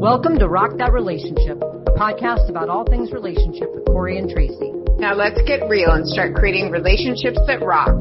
Welcome to Rock That Relationship, a podcast about all things relationship with Corey and Tracy. Now let's get real and start creating relationships that rock.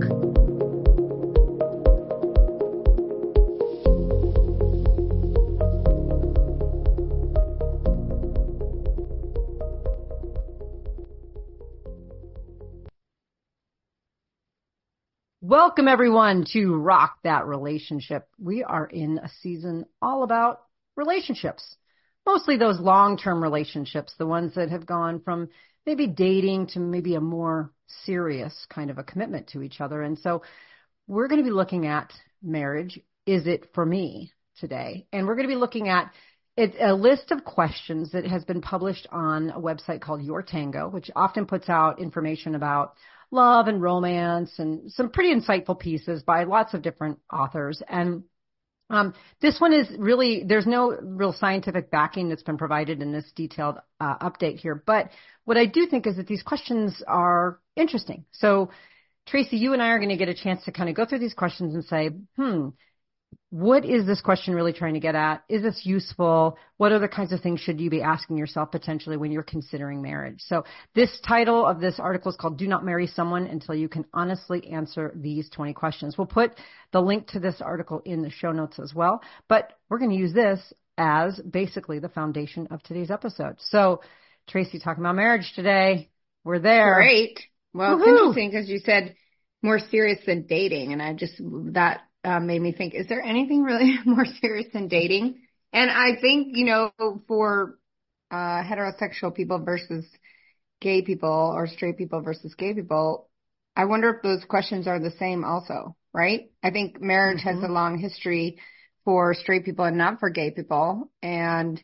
Welcome everyone to Rock That Relationship. We are in a season all about relationships, mostly those long-term relationships, the ones that have gone from maybe dating to maybe a more serious kind of a commitment to each other. And so we're going to be looking at marriage. Is it for me today? And we're going to be looking at a list of questions that has been published on a website called Your Tango, which often puts out information about love and romance and some pretty insightful pieces by lots of different authors. And this one is really, there's no real scientific backing that's been provided in this detailed update here. But what I do think is that these questions are interesting. So, Tracy, you and I are going to get a chance to kind of go through these questions and say, what is this question really trying to get at? Is this useful? What other kinds of things should you be asking yourself potentially when you're considering marriage? So this title of this article is called Do Not Marry Someone Until You Can Honestly Answer These 20 Questions. We'll put the link to this article in the show notes as well, but we're going to use this as basically the foundation of today's episode. So Tracy, talking about marriage today. We're there. Great. Well, It's interesting because you said more serious than dating. And that made me think, is there anything really more serious than dating? And I think, for heterosexual people versus gay people or straight people versus gay people, I wonder if those questions are the same also, right? I think marriage has a long history for straight people and not for gay people. And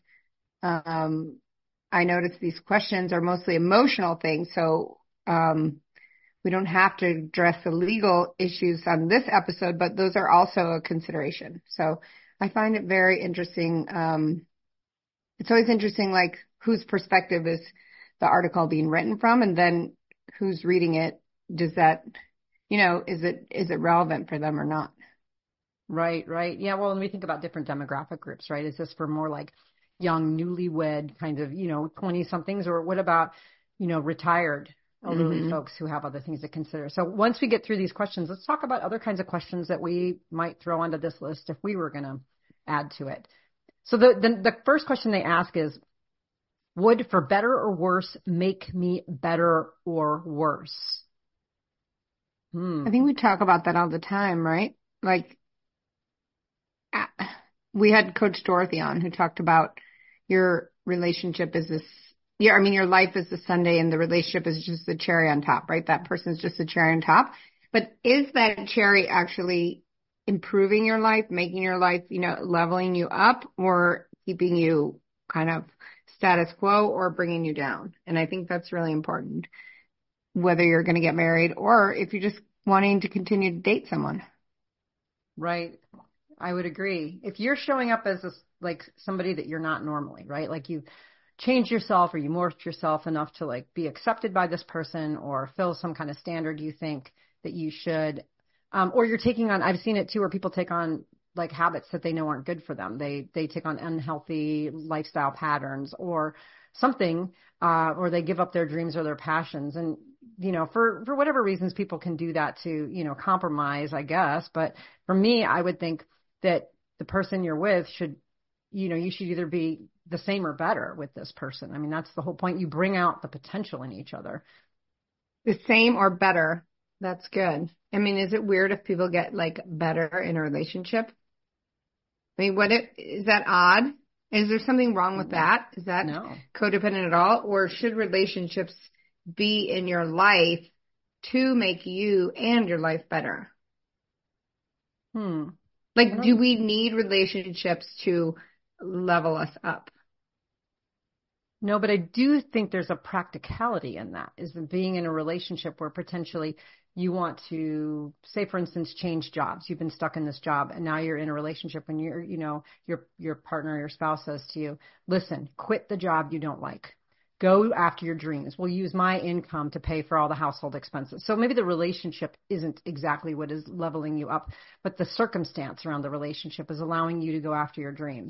I noticed these questions are mostly emotional things. So we don't have to address the legal issues on this episode, but those are also a consideration. So I find it very interesting. It's always interesting, like whose perspective is the article being written from, and then who's reading it. Does that, is it relevant for them or not? Right. Yeah. Well, when we think about different demographic groups, right? Is this for more like young, newlywed kind of, 20 somethings, or what about, retired elderly folks who have other things to consider? So once we get through these questions, let's talk about other kinds of questions that we might throw onto this list if we were going to add to it. So the first question they ask is, would for better or worse make me better or worse? I think we talk about that all the time, right? Like we had Coach Dorothy on who talked about your relationship is this. Yeah, your life is the sundae and the relationship is just the cherry on top, right? That person's just the cherry on top. But is that cherry actually improving your life, making your life, leveling you up, or keeping you kind of status quo or bringing you down? And I think that's really important, whether you're going to get married or if you're just wanting to continue to date someone. Right. I would agree. If you're showing up as like somebody that you're not normally, right? Like you change yourself or you morphed yourself enough to like be accepted by this person or fill some kind of standard you think that you should, or you're taking on, I've seen it too, where people take on like habits that they know aren't good for them. They take on unhealthy lifestyle patterns or something, or they give up their dreams or their passions. And, for whatever reasons, people can do that to, compromise, I guess. But for me, I would think that the person you're with should, you should either be the same or better with this person. That's the whole point. You bring out the potential in each other. The same or better. That's good. Is it weird if people get like better in a relationship? Is that odd? Is there something wrong with that? Is that codependent at all? Or should relationships be in your life to make you and your life better? Like, do we need relationships to level us up? No, but I do think there's a practicality in that, is being in a relationship where potentially you want to, say, for instance, change jobs. You've been stuck in this job and now you're in a relationship when your partner, your spouse says to you, listen, quit the job you don't like. Go after your dreams. We'll use my income to pay for all the household expenses. So maybe the relationship isn't exactly what is leveling you up, but the circumstance around the relationship is allowing you to go after your dreams.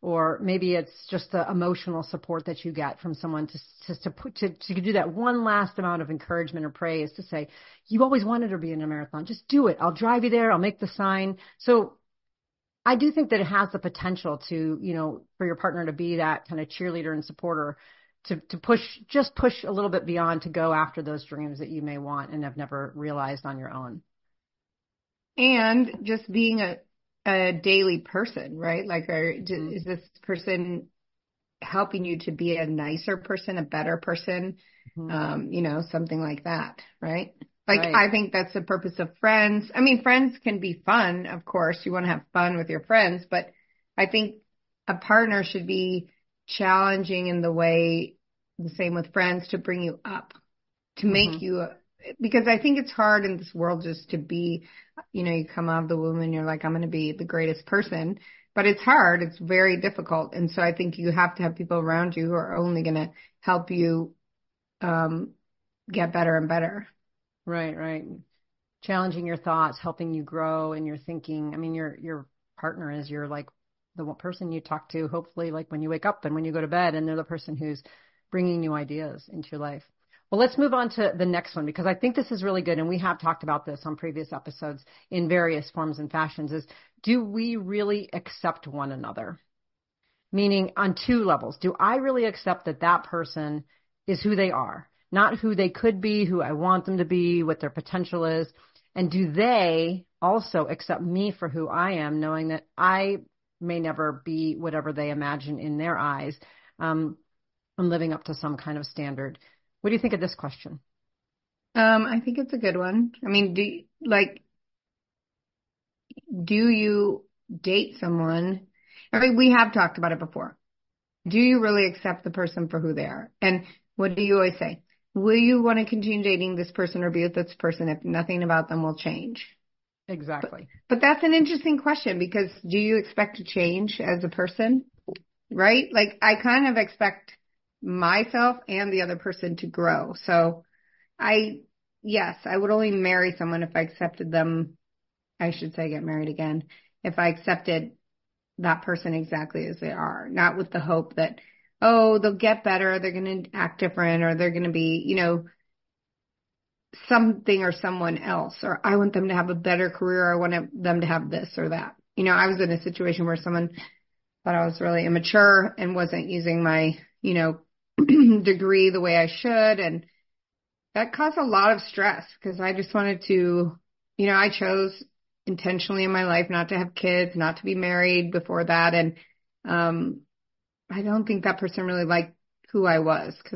or maybe it's just the emotional support that you get from someone to do that one last amount of encouragement or praise to say, you always wanted to be in a marathon. Just do it. I'll drive you there. I'll make the sign. So I do think that it has the potential to, for your partner to be that kind of cheerleader and supporter to push a little bit beyond to go after those dreams that you may want and have never realized on your own. And just being a daily person, right? Like, is this person helping you to be a nicer person, a better person? Something like that, right? Like, right. I think that's the purpose of friends. I mean, friends can be fun, of course. You want to have fun with your friends, but I think a partner should be challenging in the way, the same with friends, to bring you up, to make you, because I think it's hard in this world just to be, you come out of the womb and you're like, I'm going to be the greatest person, but it's hard. It's very difficult. And so I think you have to have people around you who are only going to help you get better and better. Right. Challenging your thoughts, helping you grow in your thinking. I mean, your partner is your, like, the one person you talk to, hopefully, like when you wake up and when you go to bed, and they're the person who's bringing new ideas into your life. Well, let's move on to the next one, because I think this is really good. And we have talked about this on previous episodes in various forms and fashions, is, do we really accept one another? Meaning on two levels. Do I really accept that person is who they are? Not who they could be, who I want them to be, what their potential is. And do they also accept me for who I am, knowing that I may never be whatever they imagine in their eyes? I'm living up to some kind of standard. What do you think of this question? I think it's a good one. I mean, do you date someone? I mean, we have talked about it before. Do you really accept the person for who they are? And what do you always say? Will you want to continue dating this person or be with this person if nothing about them will change? Exactly. But that's an interesting question, because do you expect to change as a person? Right? Like, I kind of expect myself and the other person to grow. So yes, I would only marry someone if I accepted them. I should say get married again. If I accepted that person exactly as they are, not with the hope that, oh, they'll get better, they're going to act different, or they're going to be, something or someone else, or I want them to have a better career, or I want them to have this or that. I was in a situation where someone thought I was really immature and wasn't using my, degree the way I should. And that caused a lot of stress, because I just wanted to, I chose intentionally in my life not to have kids, not to be married before that. And, I don't think that person really liked who I was, because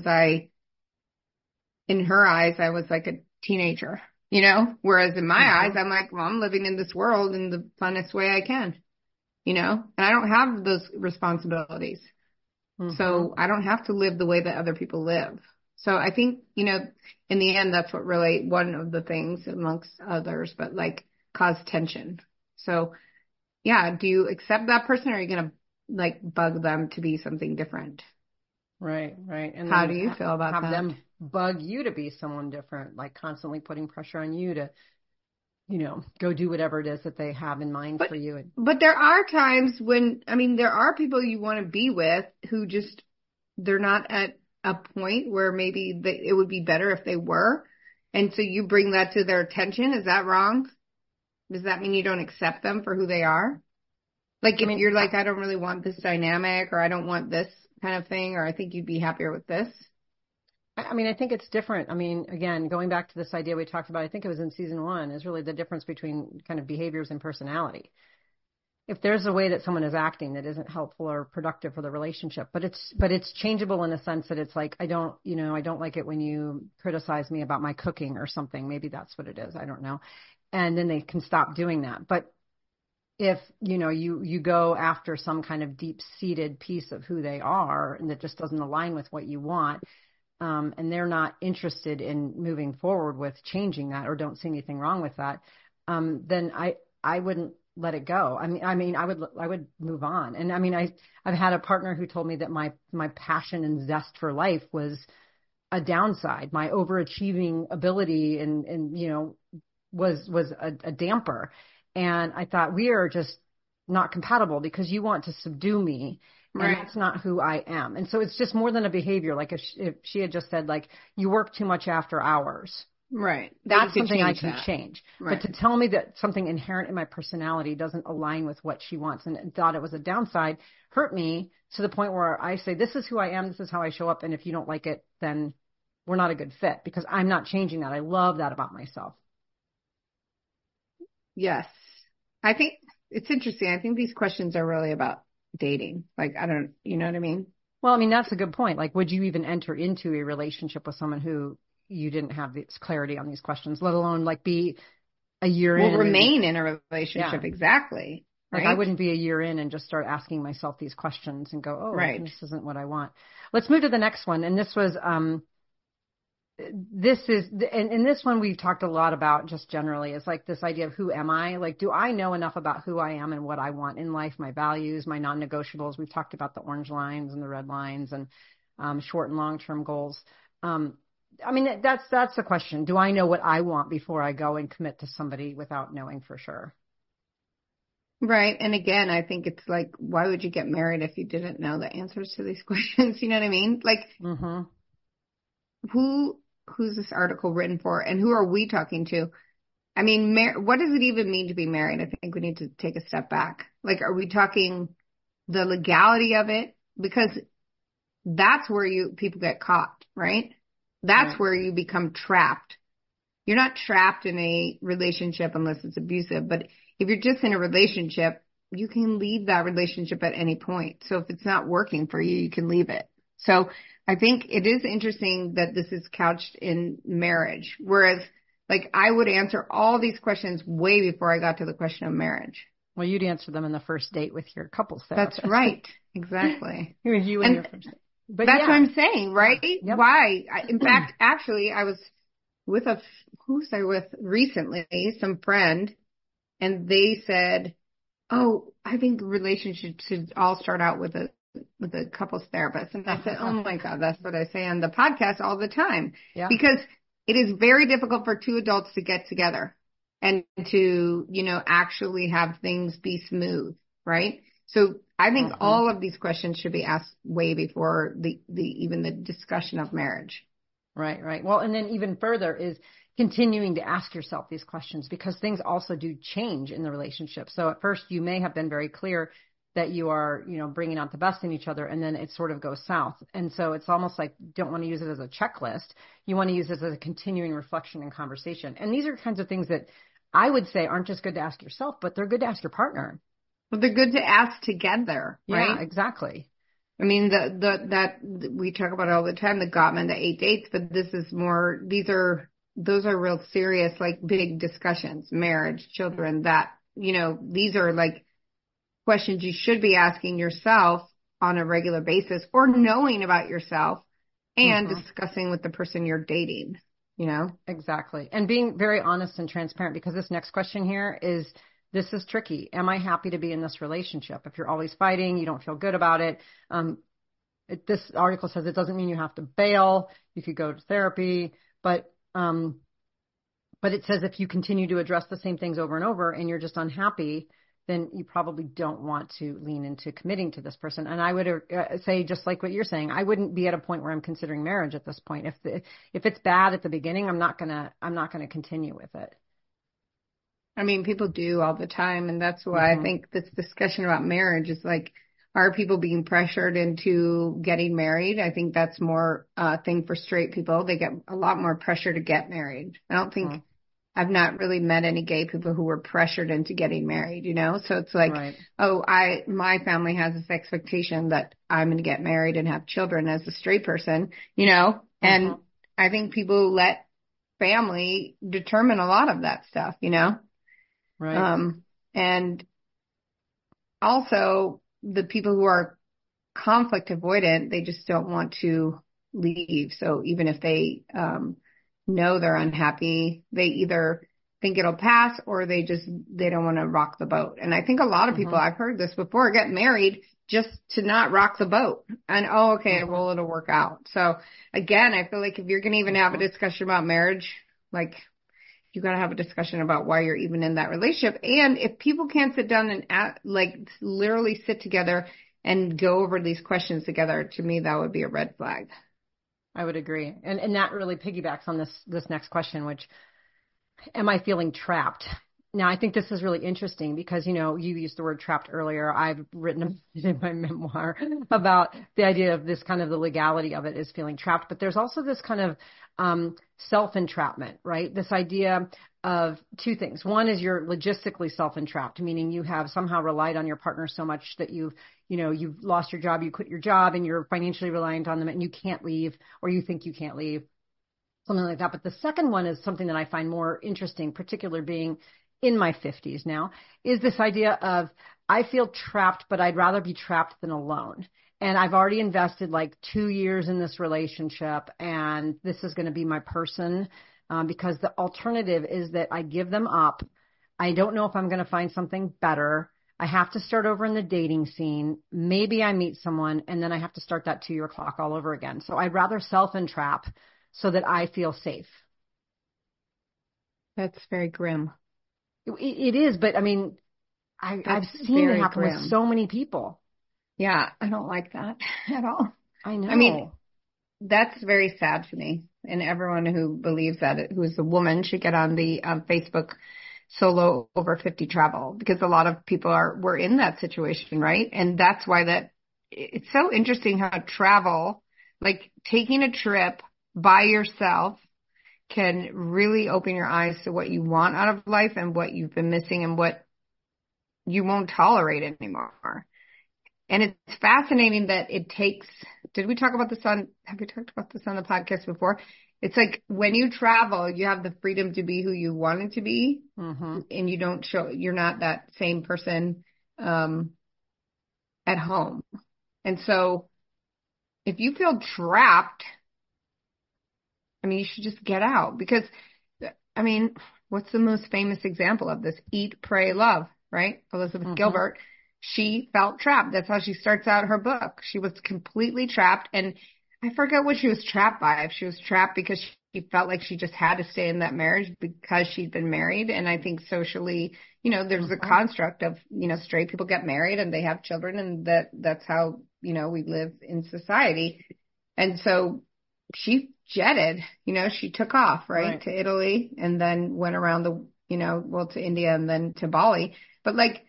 in her eyes, I was like a teenager, whereas in my eyes, I'm like, well, I'm living in this world in the funnest way I can, and I don't have those responsibilities. So I don't have to live the way that other people live. So I think, in the end, that's what really, one of the things amongst others, but like, caused tension. So yeah, do you accept that person, or are you going to like bug them to be something different? Right. And how do you feel about have that? them bug you to be someone different, like constantly putting pressure on you to, go do whatever it is that they have in mind for you. But there are times when, there are people you want to be with who just, they're not at a point where maybe it would be better if they were. And so you bring that to their attention. Is that wrong? Does that mean you don't accept them for who they are? Like, if you're like, I don't really want this dynamic, or I don't want this kind of thing, or I think you'd be happier with this. I think it's different. Again, going back to this idea we talked about, I think it was in season 1, is really the difference between kind of behaviors and personality. If there's a way that someone is acting that isn't helpful or productive for the relationship, but it's changeable in the sense that it's like, I don't like it when you criticize me about my cooking or something. Maybe that's what it is. I don't know. And then they can stop doing that. But if, you go after some kind of deep-seated piece of who they are and that just doesn't align with what you want, and they're not interested in moving forward with changing that, or don't see anything wrong with that, then I wouldn't let it go. I would move on. And I've had a partner who told me that my passion and zest for life was a downside. My overachieving ability and was a damper. And I thought, we are just not compatible because you want to subdue me. And that's not who I am. And so it's just more than a behavior. Like if she had just said like, you work too much after hours. Right. That's something I can change. Right. But to tell me that something inherent in my personality doesn't align with what she wants and thought it was a downside hurt me to the point where I say, this is who I am. This is how I show up. And if you don't like it, then we're not a good fit because I'm not changing that. I love that about myself. Yes. I think it's interesting. I think these questions are really about dating. Like, you know what I mean? Well, I mean, that's a good point. Like, would you even enter into a relationship with someone who you didn't have this clarity on these questions, let alone like be a year in? Well, remain in a relationship. Yeah. Exactly. Like I wouldn't be a year in and just start asking myself these questions and go, oh, this isn't what I want. Let's move to the next one. And this was, and this one we've talked a lot about just generally is like this idea of who am I? Like, do I know enough about who I am and what I want in life, my values, my non-negotiables? We've talked about the orange lines and the red lines and short and long-term goals. I mean, that's the question. Do I know what I want before I go and commit to somebody without knowing for sure? Right. And again, I think it's like, why would you get married if you didn't know the answers to these questions? You know what I mean? Like, who's this article written for and who are we talking to? I mean, what does it even mean to be married? I think we need to take a step back. Like, are we talking the legality of it? Because that's where people get caught, right? That's where you become trapped. You're not trapped in a relationship unless it's abusive, but if you're just in a relationship, you can leave that relationship at any point. So if it's not working for you, you can leave it. So I think it is interesting that this is couched in marriage, whereas like I would answer all these questions way before I got to the question of marriage. Well, you'd answer them in the first date with your couples therapist. That's right. Exactly. You and your first date. But that's what I'm saying, right? Yep. Why? In fact, actually, I was with who was I with recently? Some friend, and they said, "Oh, I think relationships should all start out with a couples therapist." And I said, "Oh my God, that's what I say on the podcast all the time." Yeah. Because it is very difficult for two adults to get together and to, actually have things be smooth, right? So I think all of these questions should be asked way before even the discussion of marriage. Right. Well, and then even further is continuing to ask yourself these questions because things also do change in the relationship. So at first you may have been very clear that you are, bringing out the best in each other, and then it sort of goes south. And so it's almost like you don't want to use it as a checklist. You want to use it as a continuing reflection and conversation. And these are kinds of things that I would say aren't just good to ask yourself, but they're good to ask your partner. Well, they're good to ask together, right? Yeah, exactly. I mean, that we talk about all the time, the Gottman, the 8 dates, but this is more, those are real serious, like big discussions, marriage, children, these are like questions you should be asking yourself on a regular basis or knowing about yourself and discussing with the person you're dating, Exactly. And being very honest and transparent, because this next question here this is tricky. Am I happy to be in this relationship? If you're always fighting, you don't feel good about it. This article says it doesn't mean you have to bail. You could go to therapy, but it says if you continue to address the same things over and over and you're just unhappy, then you probably don't want to lean into committing to this person. And I would say, just like what you're saying, I wouldn't be at a point where I'm considering marriage at this point. If it's bad at the beginning, I'm not gonna continue with it. I mean, people do all the time. And that's why I think this discussion about marriage is like, are people being pressured into getting married? I think that's more a thing for straight people. They get a lot more pressure to get married. I don't think I've not really met any gay people who were pressured into getting married, So it's like, my family has this expectation that I'm going to get married and have children as a straight person, and I think people let family determine a lot of that stuff, Right. And also the people who are conflict avoidant, they just don't want to leave. So even if they know they're unhappy, they either think it'll pass or they don't want to rock the boat. And I think a lot of people, I've heard this before, get married just to not rock the boat. And, well, it'll work out. So again, I feel like if you're going to even have a discussion about marriage, like, you got to have a discussion about why you're even in that relationship. And if people can't sit down and like literally sit together and go over these questions together, to me, that would be a red flag. I would agree. And that really piggybacks on this next question, which, am I feeling trapped? Now, I think this is really interesting because, you know, you used the word trapped earlier. I've written in my memoir about the idea of this kind of the legality of it is feeling trapped. But there's also this kind of self-entrapment, right? This idea of two things. One is you're logistically self-entrapped, meaning you have somehow relied on your partner so much that you've lost your job, you quit your job, and you're financially reliant on them, and you can't leave, or you think you can't leave, something like that. But the second one is something that I find more interesting, particularly being in my 50s now, is this idea of I feel trapped, but I'd rather be trapped than alone. And I've already invested like 2 years in this relationship, and this is going to be my person, because the alternative is that I give them up. I don't know if I'm going to find something better. I have to start over in the dating scene. Maybe I meet someone, and then I have to start that 2-year clock all over again. So I'd rather self-entrap so that I feel safe. That's very grim. It is, but I mean, I've seen it happen with so many people. Yeah, I don't like that at all. I know. I mean, that's very sad to me. And everyone who believes that, who is a woman, should get on the Facebook Solo Over 50 Travel, because a lot of people were in that situation, right? And that's why it's so interesting how travel, like taking a trip by yourself, can really open your eyes to what you want out of life and what you've been missing and what you won't tolerate anymore. And it's fascinating that it takes, have we talked about this on the podcast before? It's like when you travel, you have the freedom to be who you wanted to be, and you're not that same person at home. And so if you feel trapped, I mean, you should just get out, because, I mean, what's the most famous example of this? Eat, Pray, Love, right? Elizabeth Gilbert. She felt trapped. That's how she starts out her book. She was completely trapped. And I forget what she was trapped by. If she was trapped because she felt like she just had to stay in that marriage because she'd been married. And I think socially, there's a construct of, straight people get married and they have children, and that's how, we live in society. And so she jetted, she took off, right, to Italy, and then went around to India and then to Bali. But like,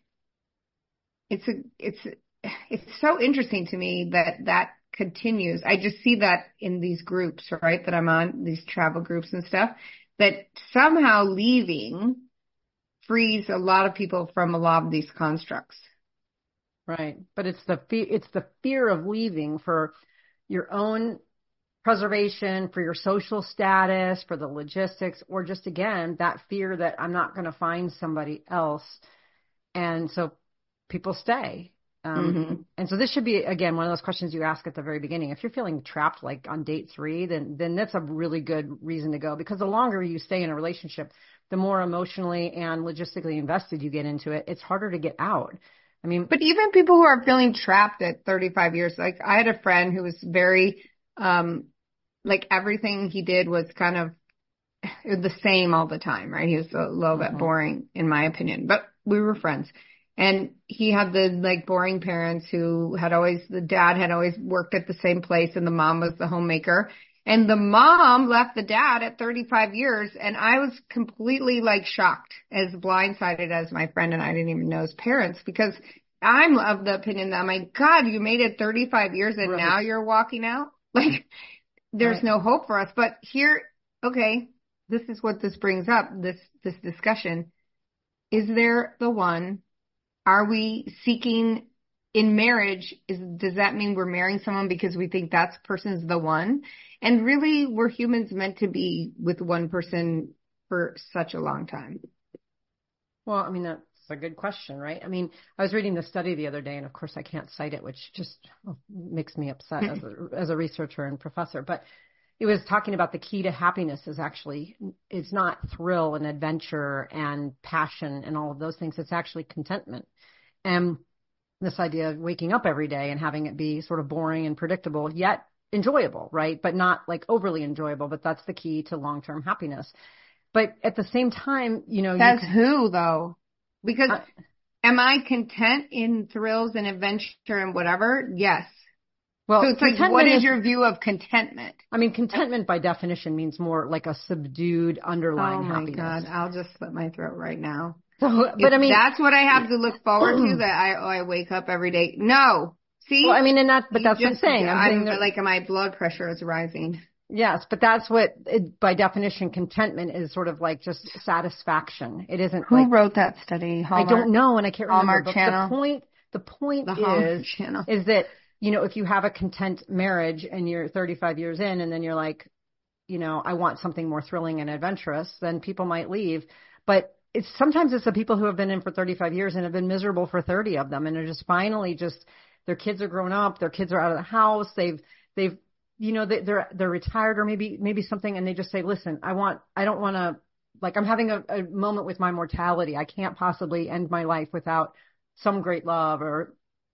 it's so interesting to me that continues. I just see that in these groups, right, that I'm on, these travel groups and stuff, that somehow leaving frees a lot of people from a lot of these constructs. Right. But it's the fear of leaving for your own preservation, for your social status, for the logistics, or just, again, that fear that I'm not going to find somebody else. And so people stay. And so this should be, again, one of those questions you ask at the very beginning. If you're feeling trapped, like on date 3, then that's a really good reason to go, because the longer you stay in a relationship, the more emotionally and logistically invested you get into it. It's harder to get out. I mean, but even people who are feeling trapped at 35 years, like I had a friend who was very, like everything he did was kind of the same all the time, right? He was a little bit boring, in my opinion, but we were friends. And he had the like boring parents the dad had always worked at the same place, and the mom was the homemaker. And the mom left the dad at 35 years. And I was completely like shocked, as blindsided as my friend, and I didn't even know his parents, because I'm of the opinion that, my God, you made it 35 years and now you're walking out. Like, there's no hope for us. But here, okay, this is what this brings up, this discussion. Is there the one? Are we seeking in marriage? Does that mean we're marrying someone because we think that person's the one? And really, we're humans meant to be with one person for such a long time. Well, I mean, that's a good question, right? I mean, I was reading the study the other day, and of course I can't cite it, which just makes me upset as a researcher and professor. But it was talking about the key to happiness it's not thrill and adventure and passion and all of those things. It's actually contentment. And this idea of waking up every day and having it be sort of boring and predictable, yet enjoyable, right? But not like overly enjoyable, but that's the key to long-term happiness. But at the same time, Says who though? Because uh, am I content in thrills and adventure and whatever? Yes. well, So it's like, what is your view of contentment? I mean, contentment by definition means more like a subdued underlying happiness. Oh my God, I'll just slit my throat right now. So, but I mean, that's what I have to look forward to, that I wake up every day. No. See? Well, I mean, but that's what I'm saying. I'm like, my blood pressure is rising. Yes, but that's what, by definition, contentment is sort of like just satisfaction. It isn't Who wrote that study? Hallmark? I don't know, and I can't remember. Hallmark Channel. The point Channel. is that, if you have a content marriage and you're 35 years in, and then you're like, I want something more thrilling and adventurous, then people might leave. But sometimes it's the people who have been in for 35 years and have been miserable for 30 of them, and they're just finally their kids are grown up, their kids are out of the house, they're retired, or maybe something, and they just say, listen, I don't want to, like, I'm having a moment with my mortality. I can't possibly end my life without some great love, or,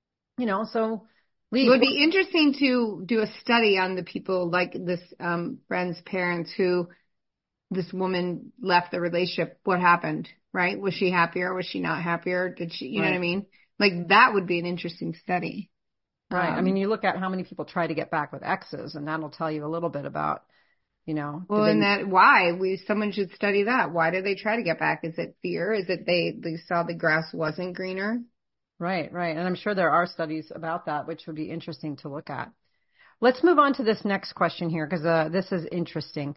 so leave. It would be interesting to do a study on the people like this friend's parents who this woman left the relationship. What happened, right? Was she happier? Was she not happier? Did she, you know what I mean? Like, that would be an interesting study. Right. I mean, you look at how many people try to get back with exes, and that'll tell you a little bit about, Well, someone should study that. Why do they try to get back? Is it fear? Is it they saw the grass wasn't greener? Right. And I'm sure there are studies about that, which would be interesting to look at. Let's move on to this next question here, because this is interesting.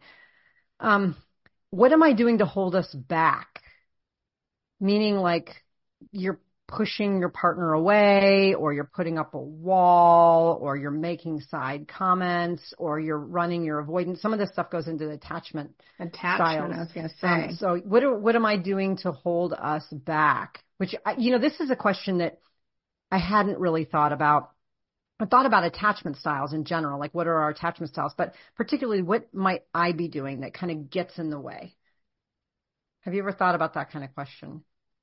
What am I doing to hold us back? Meaning, like, you're pushing your partner away, or you're putting up a wall, or you're making side comments, or you're running your avoidance. Some of this stuff goes into the attachment styles. I was going to say. So what am I doing to hold us back? Which, this is a question that I hadn't really thought about. I thought about attachment styles in general, like what are our attachment styles, but particularly what might I be doing that kind of gets in the way? Have you ever thought about that kind of question?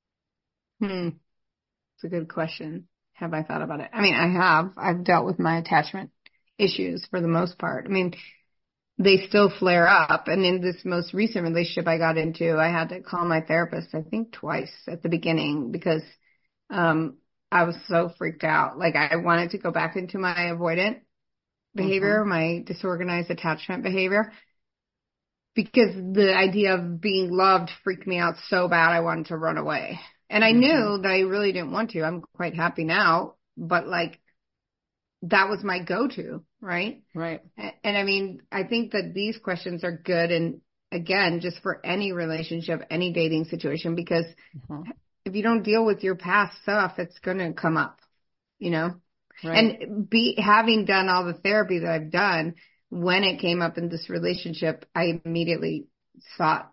It's a good question. Have I thought about it? I mean, I have. I've dealt with my attachment issues for the most part. I mean, they still flare up. And in this most recent relationship I got into, I had to call my therapist, I think twice at the beginning, because I was so freaked out. Like, I wanted to go back into my avoidant behavior, my disorganized attachment behavior, because the idea of being loved freaked me out so bad I wanted to run away. And I knew that I really didn't want to. I'm quite happy now, but like, that was my go-to, right? Right. And I mean, I think that these questions are good. And again, just for any relationship, any dating situation, because if you don't deal with your past stuff, it's going to come up, Right. And having done all the therapy that I've done, when it came up in this relationship, I immediately sought,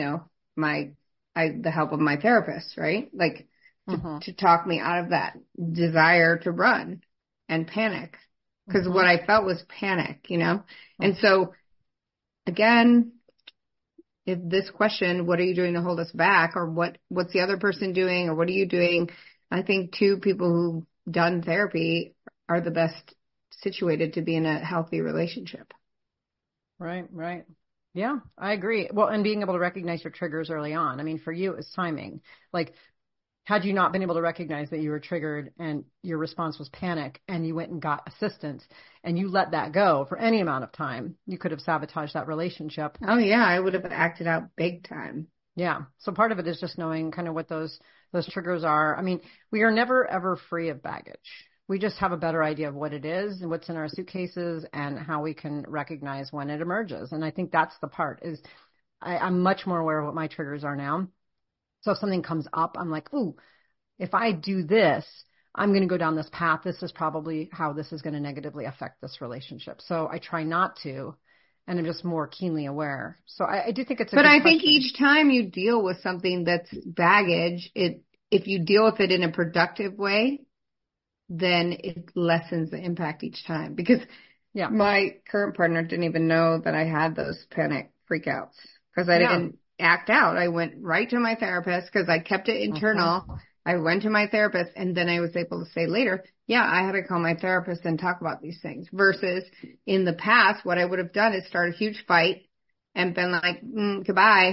the help of my therapist, right? Like, to talk me out of that desire to run and panic, because what I felt was panic, And so again, if this question, what are you doing to hold us back, or what's the other person doing, or what are you doing? I think two people who've done therapy are the best situated to be in a healthy relationship. Right. Yeah, I agree. Well, and being able to recognize your triggers early on. I mean, for you, it's timing. Like, had you not been able to recognize that you were triggered and your response was panic, and you went and got assistance and you let that go for any amount of time, you could have sabotaged that relationship. Oh yeah, I would have acted out big time. Yeah. So part of it is just knowing kind of what those triggers are. I mean, we are never, ever free of baggage. We just have a better idea of what it is and what's in our suitcases and how we can recognize when it emerges. And I think that's the part is I'm much more aware of what my triggers are now. So if something comes up, I'm like, ooh, if I do this, I'm going to go down this path. This is probably how this is going to negatively affect this relationship. So I try not to, and I'm just more keenly aware. So I do think it's a good question. But I think each time you deal with something that's baggage, if you deal with it in a productive way, then it lessens the impact each time. Because my current partner didn't even know that I had those panic freakouts, because I didn't act out. I went right to my therapist because I kept it internal. I went to my therapist, and then I was able to say later, I had to call my therapist and talk about these things, versus in the past, what I would have done is start a huge fight and been like, goodbye.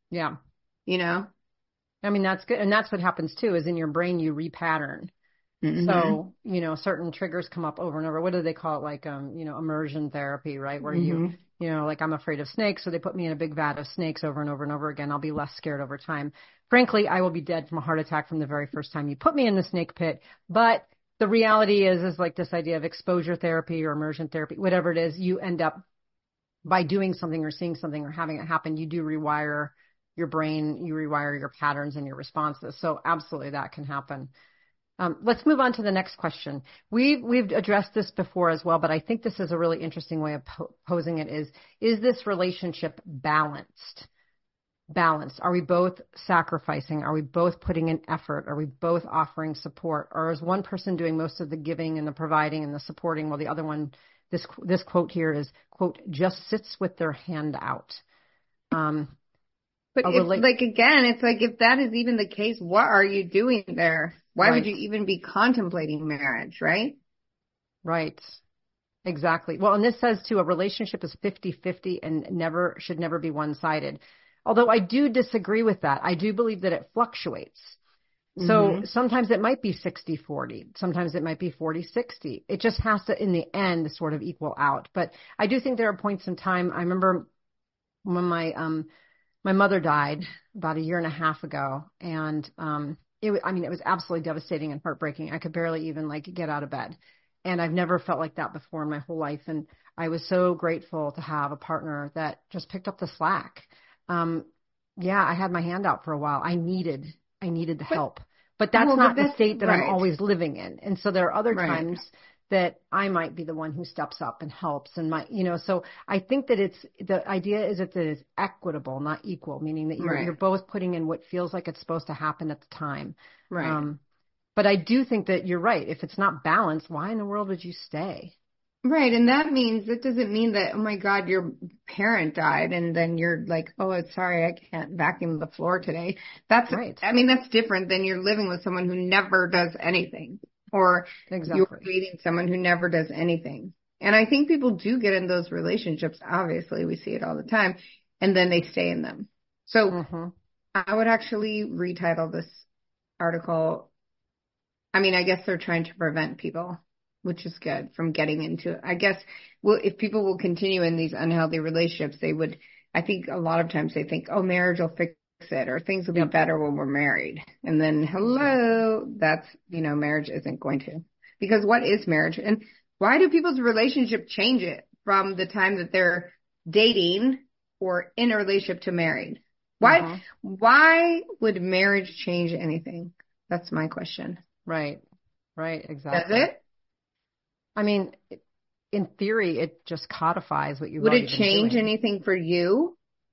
Yeah. you know? I mean, that's good. And that's what happens too, is in your brain, you repattern. Mm-hmm. So, certain triggers come up over and over. What do they call it? Like, immersion therapy, right? Where Mm-hmm. like I'm afraid of snakes. So they put me in a big vat of snakes over and over and over again. I'll be less scared over time. Frankly, I will be dead from a heart attack from the very first time you put me in the snake pit. But the reality is like this idea of exposure therapy or immersion therapy, whatever it is, you end up by doing something or seeing something or having it happen, you do rewire your brain, you rewire your patterns and your responses. So absolutely that can happen. Let's move on to the next question. We've addressed this before as well, but I think this is a really interesting way of posing it is this relationship balanced? Balanced. Are we both sacrificing? Are we both putting in effort? Are we both offering support? Or is one person doing most of the giving and the providing and the supporting while the other one, this quote here is, quote, just sits with their hand out? But if, like, again, it's like, if that is even the case, what are you doing there? Why would you even be contemplating marriage, right? Right. Exactly. Well, and this says too, a relationship is 50-50 and should never be one-sided. Although I do disagree with that. I do believe that it fluctuates. So sometimes it might be 60-40. Sometimes it might be 40-60. It just has to, in the end, sort of equal out. But I do think there are points in time. I remember when my mother died about a year and a half ago, and it was absolutely devastating and heartbreaking. I could barely even like get out of bed. And I've never felt like that before in my whole life. And I was so grateful to have a partner that just picked up the slack. Yeah, I had my hand out for a while. I needed the help, but that's not the state that I'm always living in. And so there are other times that I might be the one who steps up and helps and so I think that the idea is that it's equitable, not equal, meaning that you're both putting in what feels like it's supposed to happen at the time. Right. But I do think that you're right. If it's not balanced, why in the world would you stay? Right. And that doesn't mean that, oh my God, your parent died and then you're like, oh, it's sorry, I can't vacuum the floor today. That's right. I mean, that's different than you're living with someone who never does anything, or you're dating someone who never does anything. And I think people do get in those relationships. Obviously, we see it all the time, and then they stay in them. So I would actually retitle this article. I mean, I guess they're trying to prevent people, which is good, from getting into it. I guess if people will continue in these unhealthy relationships, I think a lot of times they think, oh, marriage will fix it, or things will be better when we're married. And then, that's, marriage isn't going to. Because what is marriage? And why do people's relationship change it from the time that they're dating or in a relationship to married? Why would marriage change anything? That's my question. Right, exactly. Does it? I mean, in theory, it just codifies what you've Would already it been change doing. anything for you?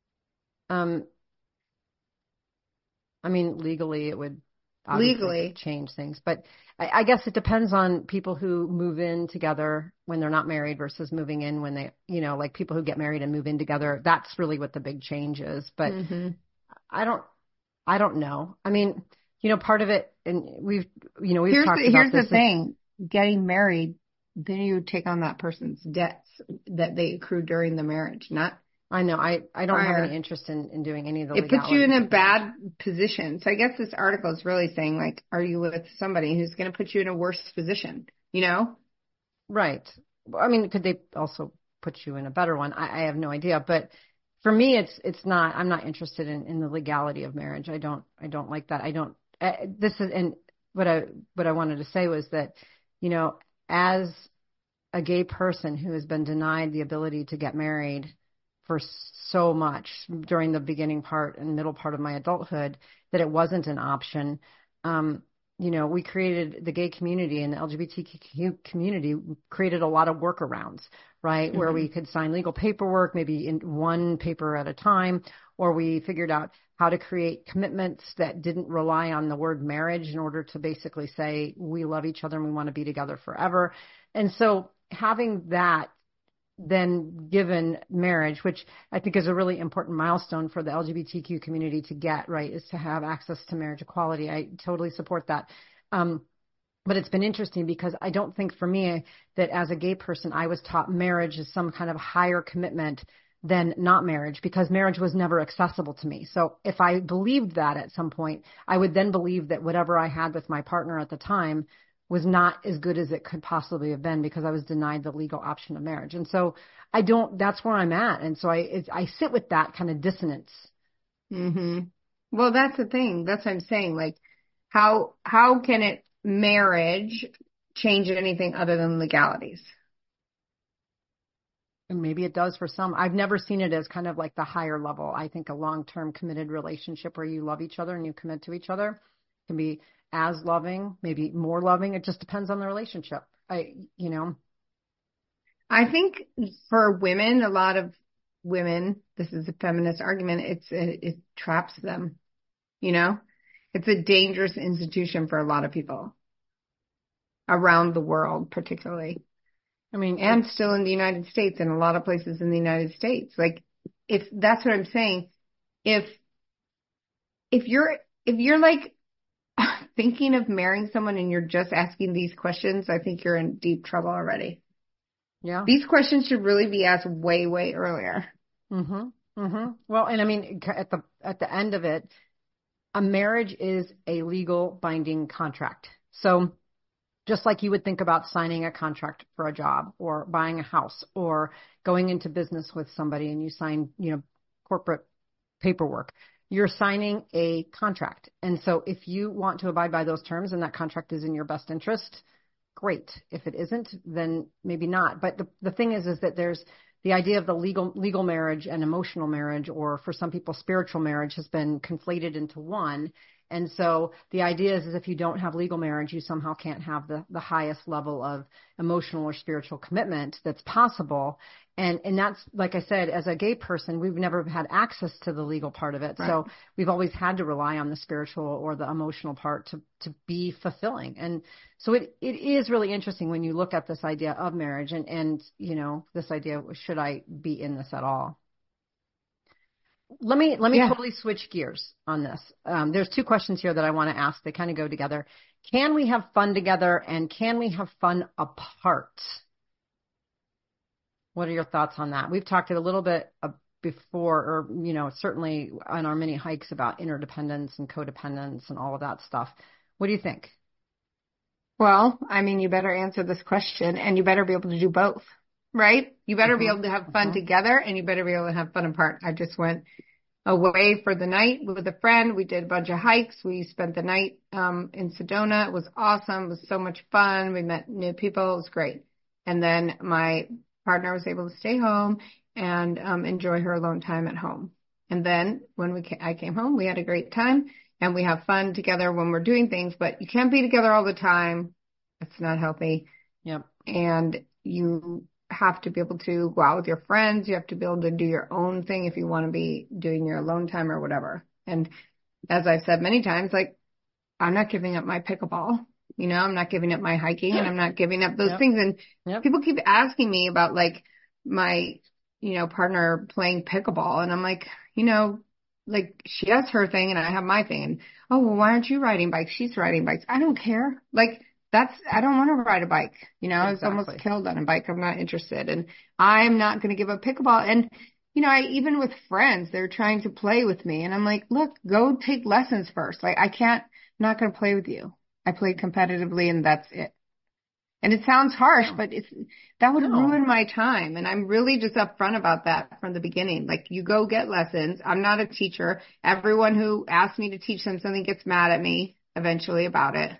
I mean, legally, it would obviously change things. But I guess it depends on people who move in together when they're not married versus moving in when they, like people who get married and move in together. That's really what the big change is. But I don't know. I mean, part of it, and we've talked about this. Here's the thing. Getting married, then you take on that person's debts that they accrued during the marriage, not. I know. I don't have any interest in doing any of the legalities. It puts you in a bad position. So I guess this article is really saying, like, are you with somebody who's going to put you in a worse position, Right. I mean, could they also put you in a better one? I have no idea. But for me, it's not, I'm not interested in the legality of marriage. I don't like that. And what I wanted to say was that, as a gay person who has been denied the ability to get married for so much during the beginning part and middle part of my adulthood, that it wasn't an option. We created the gay community and the LGBTQ community created a lot of workarounds, right? Where we could sign legal paperwork, maybe in one paper at a time, or we figured out how to create commitments that didn't rely on the word marriage in order to basically say, we love each other and we want to be together forever. And so having that then given marriage, which I think is a really important milestone for the LGBTQ community to get, right, is to have access to marriage equality. I totally support that. But it's been interesting because I don't think for me that as a gay person, I was taught marriage is some kind of higher commitment than not marriage, because marriage was never accessible to me. So if I believed that at some point, I would then believe that whatever I had with my partner at the time was not as good as it could possibly have been, because I was denied the legal option of marriage. And so that's where I'm at. And so I sit with that kind of dissonance. Mm-hmm. Well, that's the thing. That's what I'm saying. Like, how can marriage change anything other than legalities? And maybe it does for some. I've never seen it as kind of like the higher level. I think a long-term committed relationship where you love each other and you commit to each other can be as loving, maybe more loving. It just depends on the relationship. I think for women, a lot of women, this is a feminist argument, it traps them. It's a dangerous institution for a lot of people around the world, particularly. And still in the United States, and a lot of places in the United States. Like, that's what I'm saying. If you're like thinking of marrying someone and you're just asking these questions, I think you're in deep trouble already. Yeah. These questions should really be asked way, way earlier. Mm-hmm. Mm-hmm. Well, and at the end of it, a marriage is a legal binding contract. So just like you would think about signing a contract for a job or buying a house or going into business with somebody and you sign, corporate paperwork, you're signing a contract. And so if you want to abide by those terms and that contract is in your best interest, great. If it isn't, then maybe not. But the thing is that there's the idea of the legal marriage and emotional marriage, or for some people, spiritual marriage, has been conflated into one. And so the idea is if you don't have legal marriage, you somehow can't have the highest level of emotional or spiritual commitment that's possible. And that's, like I said, as a gay person, we've never had access to the legal part of it. Right. So we've always had to rely on the spiritual or the emotional part to be fulfilling. And so it is really interesting when you look at this idea of marriage and this idea, should I be in this at all? Let me totally switch gears on this. There's two questions here that I want to ask. They kind of go together. Can we have fun together, and can we have fun apart? What are your thoughts on that? We've talked a little bit before, or certainly on our mini hikes, about interdependence and codependence and all of that stuff. What do you think? Well, you better answer this question, and you better be able to do both. Right? You better be able to have fun together, and you better be able to have fun apart. I just went away for the night with a friend. We did a bunch of hikes. We spent the night in Sedona. It was awesome. It was so much fun. We met new people. It was great. And then my partner was able to stay home and enjoy her alone time at home. And then when I came home, we had a great time, and we have fun together when we're doing things. But you can't be together all the time. It's not healthy. Yep. And you have to be able to go out with your friends. You have to be able to do your own thing if you want to be doing your alone time or whatever. And as I've said many times, like, I'm not giving up my pickleball. I'm not giving up my hiking, and I'm not giving up those things. And people keep asking me about like my, partner playing pickleball. And I'm like, like, she has her thing and I have my thing. And, oh, well, why aren't you riding bikes? She's riding bikes. I don't care. Like, I don't want to ride a bike. I was almost killed on a bike. I'm not interested. And I'm not going to give up pickleball. And, even with friends, they're trying to play with me. And I'm like, look, go take lessons first. Like, I'm not going to play with you. I play competitively, and that's it. And it sounds harsh, but that would ruin my time. And I'm really just upfront about that from the beginning. Like, you go get lessons. I'm not a teacher. Everyone who asks me to teach them something gets mad at me eventually about it,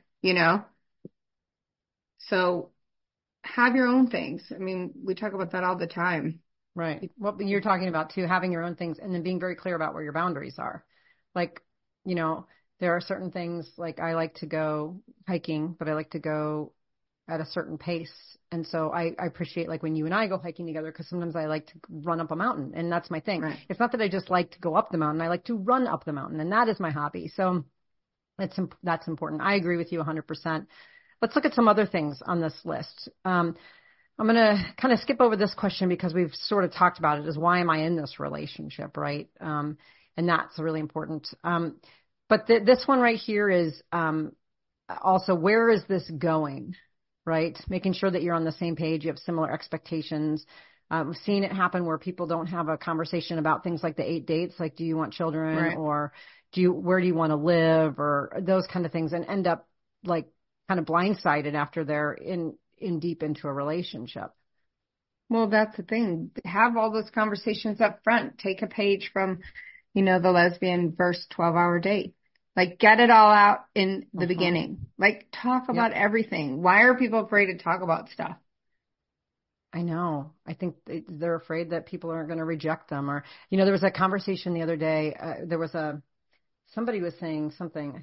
So have your own things. We talk about that all the time. Right. What you're talking about too, having your own things and then being very clear about where your boundaries are. Like, there are certain things, like I like to go hiking, but I like to go at a certain pace. And so I appreciate, like, when you and I go hiking together, because sometimes I like to run up a mountain, and that's my thing. Right. It's not that I just like to go up the mountain. I like to run up the mountain, and that is my hobby. So that's important. I agree with you 100%. Let's look at some other things on this list. I'm going to kind of skip over this question because we've sort of talked about it, is why am I in this relationship, right? And that's really important. But this one right here is also, where is this going, right? Making sure that you're on the same page, you have similar expectations. I've seen it happen where people don't have a conversation about things like the 8 dates, like, do you want children, Right. or where do you want to live, or those kind of things, and end up like kind of blindsided after they're in deep into a relationship. Well, that's the thing. Have all those conversations up front. Take a page from, the lesbian verse 12-hour date. Like, get it all out in the beginning. Like, talk about everything. Why are people afraid to talk about stuff? I know. I think they're afraid that people aren't going to reject them. Or, there was a conversation the other day. Somebody was saying something.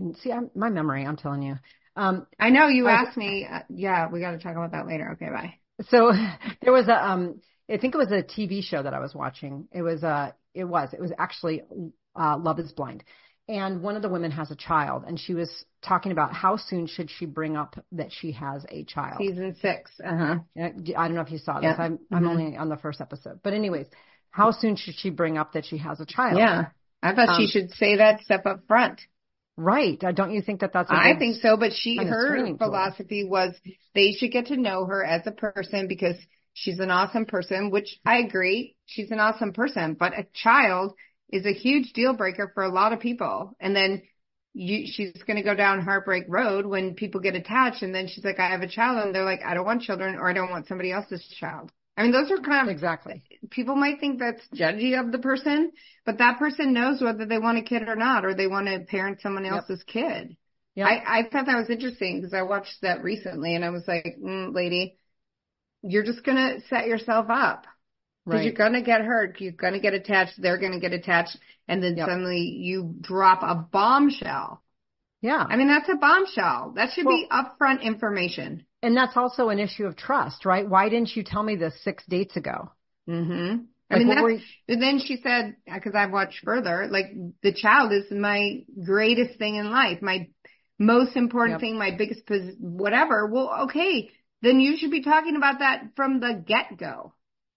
My memory, I'm telling you. I know you asked me. Yeah, we got to talk about that later. Okay, bye. So there was I think it was a TV show that I was watching. It was actually Love is Blind. And one of the women has a child, and she was talking about how soon should she bring up that she has a child. Season 6. Uh-huh. I don't know if you saw this. Yeah. I'm only on the first episode. But anyways, how soon should she bring up that she has a child? Yeah. I thought she should say that stuff up front. Right. Don't you think that's I think so, but her philosophy was they should get to know her as a person because she's an awesome person, which I agree. She's an awesome person, but a child is a huge deal breaker for a lot of people. And then she's going to go down Heartbreak Road when people get attached. And then she's like, I have a child. And they're like, I don't want children, or I don't want somebody else's child. I mean, those are kind of exactly. People might think that's judgy of the person, but that person knows whether they want a kid or not, or they want to parent someone else's kid. Yep. I thought that was interesting because I watched that recently and I was like, lady, you're just going to set yourself up. Because you're going to get hurt. You're going to get attached. They're going to get attached. And then suddenly you drop a bombshell. Yeah. I mean, that's a bombshell. That should be upfront information. And that's also an issue of trust, right? Why didn't you tell me this 6 dates ago? Mm-hmm. I mean, and then she said, because I've watched further, like, the child is my greatest thing in life, my most important thing, my biggest, whatever. Well, okay, then you should be talking about that from the get-go.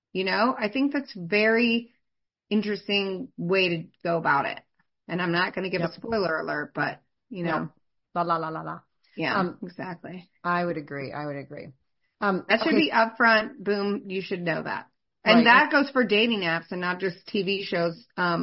I think that's very interesting way to go about it. And I'm not going to give a spoiler alert, but, La, la, la, la, la. Yeah, exactly. I would agree. That should be upfront. Boom. You should know that. And that goes for dating apps and not just TV shows.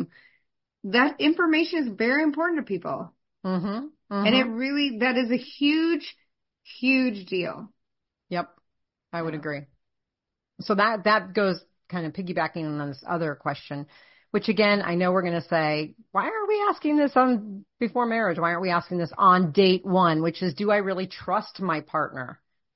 That information is very important to people. Mm-hmm. Mm-hmm. And that is a huge, huge deal. Yep. I would agree. So that goes kind of piggybacking on this other question, which again, I know we're going to say, why are we asking this before marriage? Why aren't we asking this on date 1, which is, do I really trust my partner?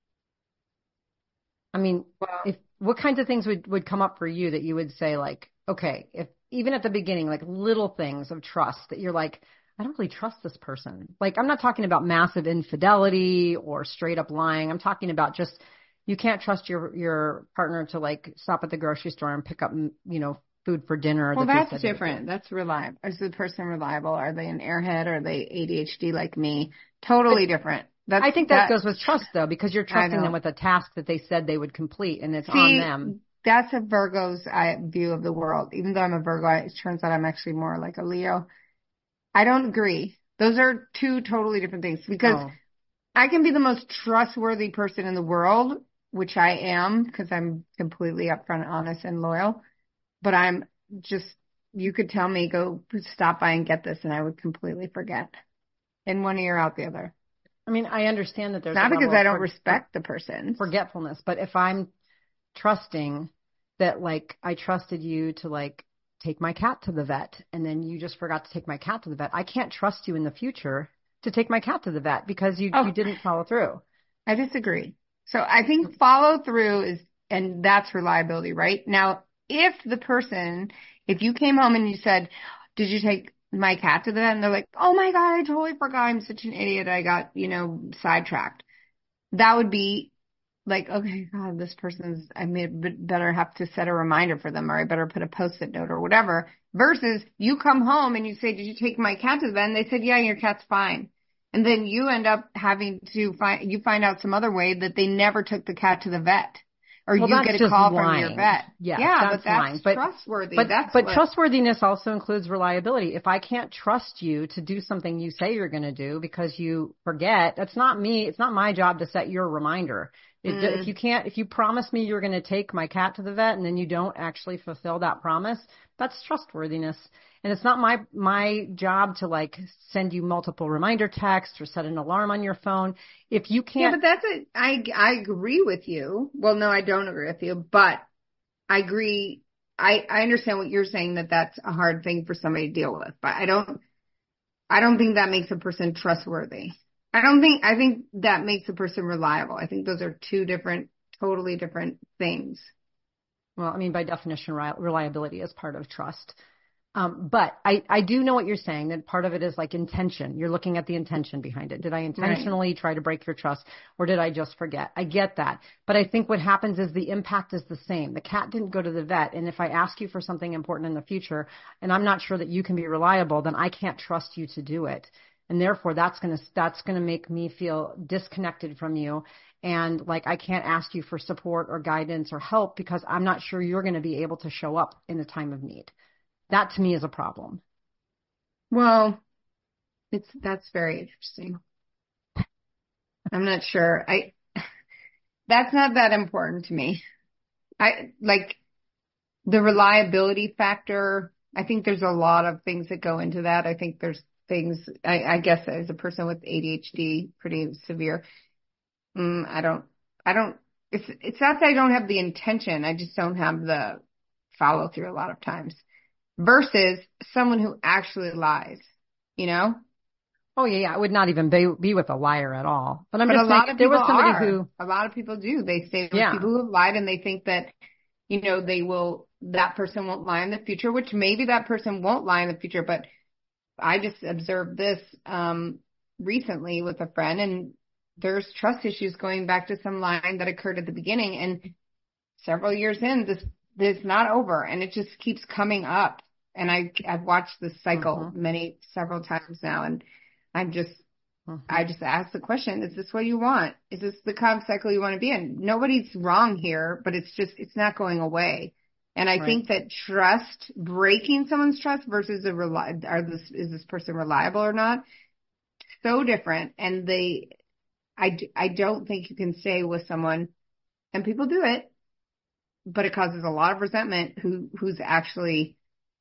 I mean, what kinds of things would come up for you that you would say, like, okay, if even at the beginning, like little things of trust that you're like, I don't really trust this person. Like, I'm not talking about massive infidelity or straight up lying. I'm talking about just, you can't trust your partner to, like, stop at the grocery store and pick up, food for dinner. Well, that's different. That's reliable. Is the person reliable? Are they an airhead? Are they ADHD like me? Totally different. I think that goes with trust, though, because you're trusting them with a task that they said they would complete, and it's on them. That's a Virgo's view of the world. Even though I'm a Virgo, it turns out I'm actually more like a Leo. I don't agree. Those are two totally different things, because I can be the most trustworthy person in the world, which I am because I'm completely upfront, honest, and loyal. But I'm just, you could tell me, go stop by and get this, and I would completely forget. In one ear, out the other. I mean, I understand that there's not because I don't respect the person. Forgetfulness. But if I'm trusting that, like, I trusted you to, like, take my cat to the vet, and then you just forgot to take my cat to the vet, I can't trust you in the future to take my cat to the vet because you didn't follow through. I disagree. So I think follow through and that's reliability, right? Now, if you came home and you said, did you take my cat to the vet? And they're like, oh my God, I totally forgot. I'm such an idiot. I got, sidetracked. That would be like, okay, God, this I better have to set a reminder for them, or I better put a Post-it note or whatever, versus you come home and you say, did you take my cat to the vet? And they said, yeah, your cat's fine. And then you end up having to find out some other way that they never took the cat to the vet. Or you get a call from your vet. Yeah, but that's trustworthy. But trustworthiness also includes reliability. If I can't trust you to do something you say you're going to do because you forget, that's not me. It's not my job to set your reminder. If you promise me you're going to take my cat to the vet and then you don't actually fulfill that promise, that's trustworthiness. And it's not my job to like send you multiple reminder texts or set an alarm on your phone. If you can't. Yeah, but I agree with you. Well, no, I don't agree with you, but I agree. I understand what you're saying, that that's a hard thing for somebody to deal with, but I don't think that makes a person trustworthy. I think that makes a person reliable. I think those are two totally different things. Well, I mean, by definition, reliability is part of trust. But I do know what you're saying, that part of it is like intention. You're looking at the intention behind it. Did I intentionally try to break your trust, or did I just forget? I get that. But I think what happens is the impact is the same. The cat didn't go to the vet. And if I ask you for something important in the future and I'm not sure that you can be reliable, then I can't trust you to do it. And therefore, that's going to make me feel disconnected from you. And like, I can't ask you for support or guidance or help because I'm not sure you're going to be able to show up in a time of need. That to me is a problem. Well, that's very interesting. I'm not sure. That's not that important to me. I like the reliability factor. I think there's a lot of things that go into that. I think there's things, I guess as a person with ADHD, pretty severe. I don't, it's not that I don't have the intention. I just don't have the follow through a lot of times versus someone who actually lies, you know? Oh yeah. I would not even be with a liar at all. But a lot of people a lot of people do. They stay with people who have lied and they think that, you know, that person won't lie in the future, which maybe that person won't lie in the future. But I just observed this, recently with a friend, and there's trust issues going back to some lying that occurred at the beginning, and several years in, this is not over, and it just keeps coming up. And I've watched this cycle several times now, and I just ask the question, is this what you want? Is this the kind of cycle you want to be in? Nobody's wrong here, but it's not going away. And I think that breaking someone's trust versus is this person reliable or not? So different. And I don't think you can stay with someone, and people do it, but it causes a lot of resentment who's actually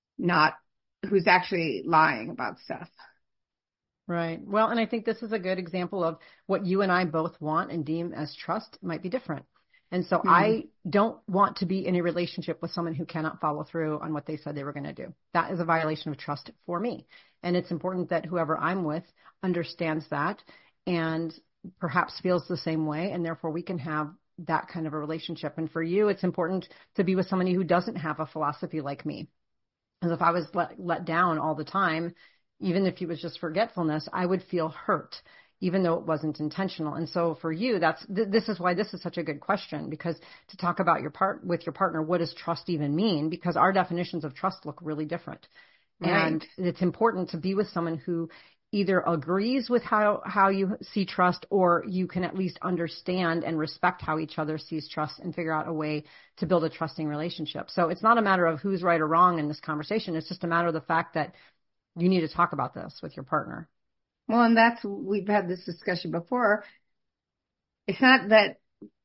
lying about stuff. Right. Well, and I think this is a good example of what you and I both want and deem as trust might be different. And so I don't want to be in a relationship with someone who cannot follow through on what they said they were going to do. That is a violation of trust for me. And it's important that whoever I'm with understands that and perhaps feels the same way. And therefore we can have that kind of a relationship. And for you, it's important to be with somebody who doesn't have a philosophy like me. And if I was let down all the time, even if it was just forgetfulness, I would feel hurt, even though it wasn't intentional. And so for you, this is why this is such a good question, because to talk about with your partner, what does trust even mean? Because our definitions of trust look really different. Right. And it's important to be with someone who either agrees with how you see trust, or you can at least understand and respect how each other sees trust and figure out a way to build a trusting relationship. So it's not a matter of who's right or wrong in this conversation. It's just a matter of the fact that you need to talk about this with your partner. Well, and we've had this discussion before. It's not that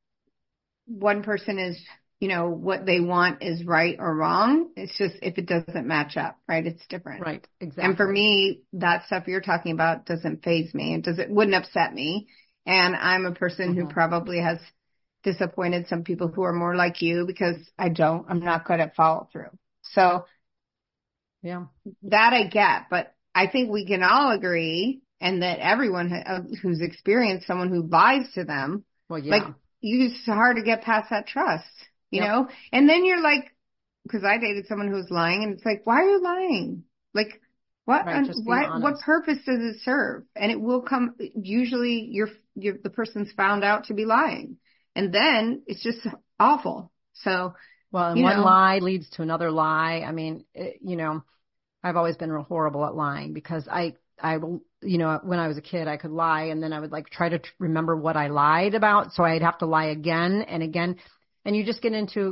one person is, you know, what they want is right or wrong. It's just if it doesn't match up, right? It's different. Right. Exactly. And for me, that stuff you're talking about doesn't faze me. It wouldn't upset me. And I'm a person who probably has disappointed some people who are more like you, because I'm not good at follow through. So yeah, that I get, but I think we can all agree, and that everyone who's experienced someone who lies to them, it's hard to get past that trust, you know? And then you're like, because I dated someone who was lying, and it's like, why are you lying? Like, what, what purpose does it serve? And it will come, usually the person's found out to be lying, and then it's just awful. So, well, and one lie leads to another lie. I mean, I've always been real horrible at lying, because I will, when I was a kid, I could lie, and then I would like try to remember what I lied about. So I'd have to lie again and again. And you just get into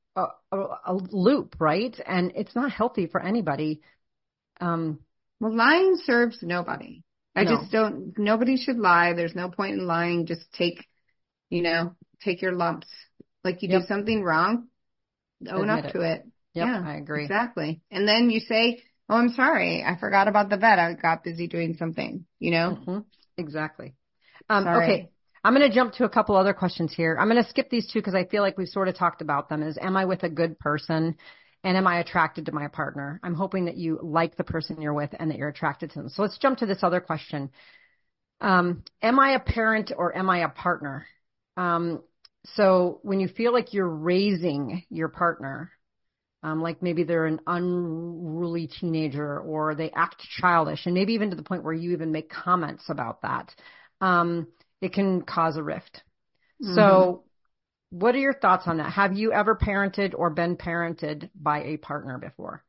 a loop, right? And it's not healthy for anybody. Well, lying serves nobody. Nobody should lie. There's no point in lying. Just take, take your lumps. Like you do Yep. something wrong, own Admit up it. to it. Yep. Yeah, I agree. exactly. And then you say, oh, I'm sorry. I forgot about the vet. I got busy doing something, Mm-hmm. Exactly. Okay. Sorry. I'm going to jump to a couple other questions here. I'm going to skip these two because I feel like we've sort of talked about them. Am I with a good person? And am I attracted to my partner? I'm hoping that you like the person you're with and that you're attracted to them. So let's jump to this other question. Am I a parent or am I a partner? So when you feel like you're raising your partner, like maybe they're an unruly teenager or they act childish, and maybe even to the point where you even make comments about that, it can cause a rift. Mm-hmm. So what are your thoughts on that? Have you ever parented or been parented by a partner before?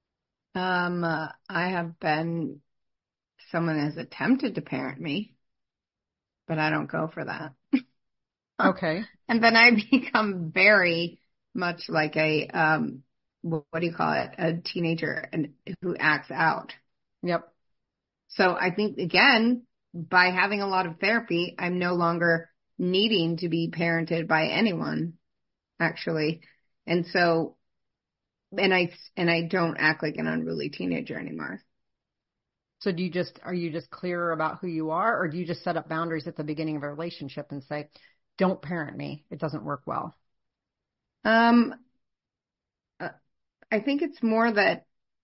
I have been, someone has attempted to parent me, but I don't go for that. Okay. And then I become very much like what do you call it? A teenager and who acts out. Yep. So I think again, by having a lot of therapy, I'm no longer needing to be parented by anyone, actually. And so, and I don't act like an unruly teenager anymore. So are you just clearer about who you are, or do you just set up boundaries at the beginning of a relationship and say, don't parent me. It doesn't work well. Um, uh, I think it's more that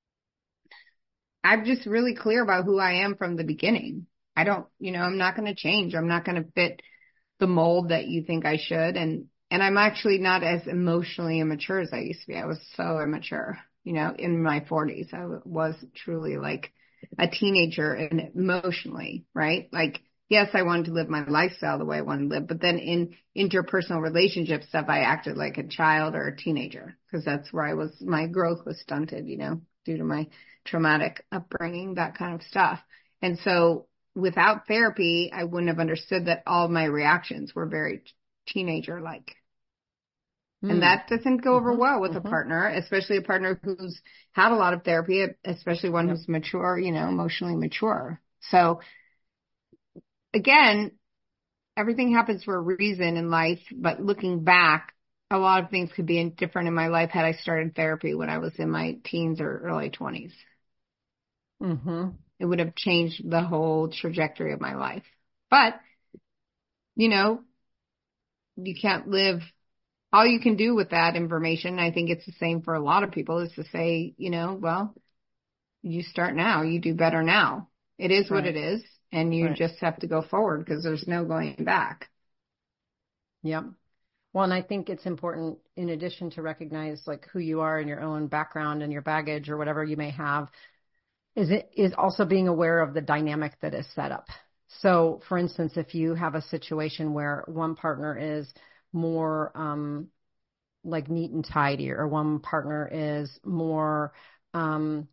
I'm just really clear about who I am from the beginning. I don't, I'm not going to change. I'm not going to fit the mold that you think I should. And I'm actually not as emotionally immature as I used to be. I was so immature, in my 40s. I was truly like a teenager and emotionally, right? Like, yes, I wanted to live my lifestyle the way I wanted to live, but then in interpersonal relationship stuff, I acted like a child or a teenager because that's where my growth was stunted, due to my traumatic upbringing, that kind of stuff. And so without therapy, I wouldn't have understood that all of my reactions were very teenager-like. And Hmm. that doesn't go over Mm-hmm. well with a Mm-hmm. partner, especially a partner who's had a lot of therapy, especially one Yep. who's mature, emotionally mature. So again, everything happens for a reason in life, but looking back, a lot of things could be different in my life had I started therapy when I was in my teens or early 20s. Mm-hmm. It would have changed the whole trajectory of my life. But, you know, you can't live, all you can do with that information, I think it's the same for a lot of people, is to say, well, you start now, you do better now. It is what Right. it is, and you Right. just have to go forward because there's no going back. Yep. Well, and I think it's important, in addition to recognize like who you are and your own background and your baggage or whatever you may have, is also being aware of the dynamic that is set up. So, for instance, if you have a situation where one partner is more like neat and tidy, or one partner is more, um,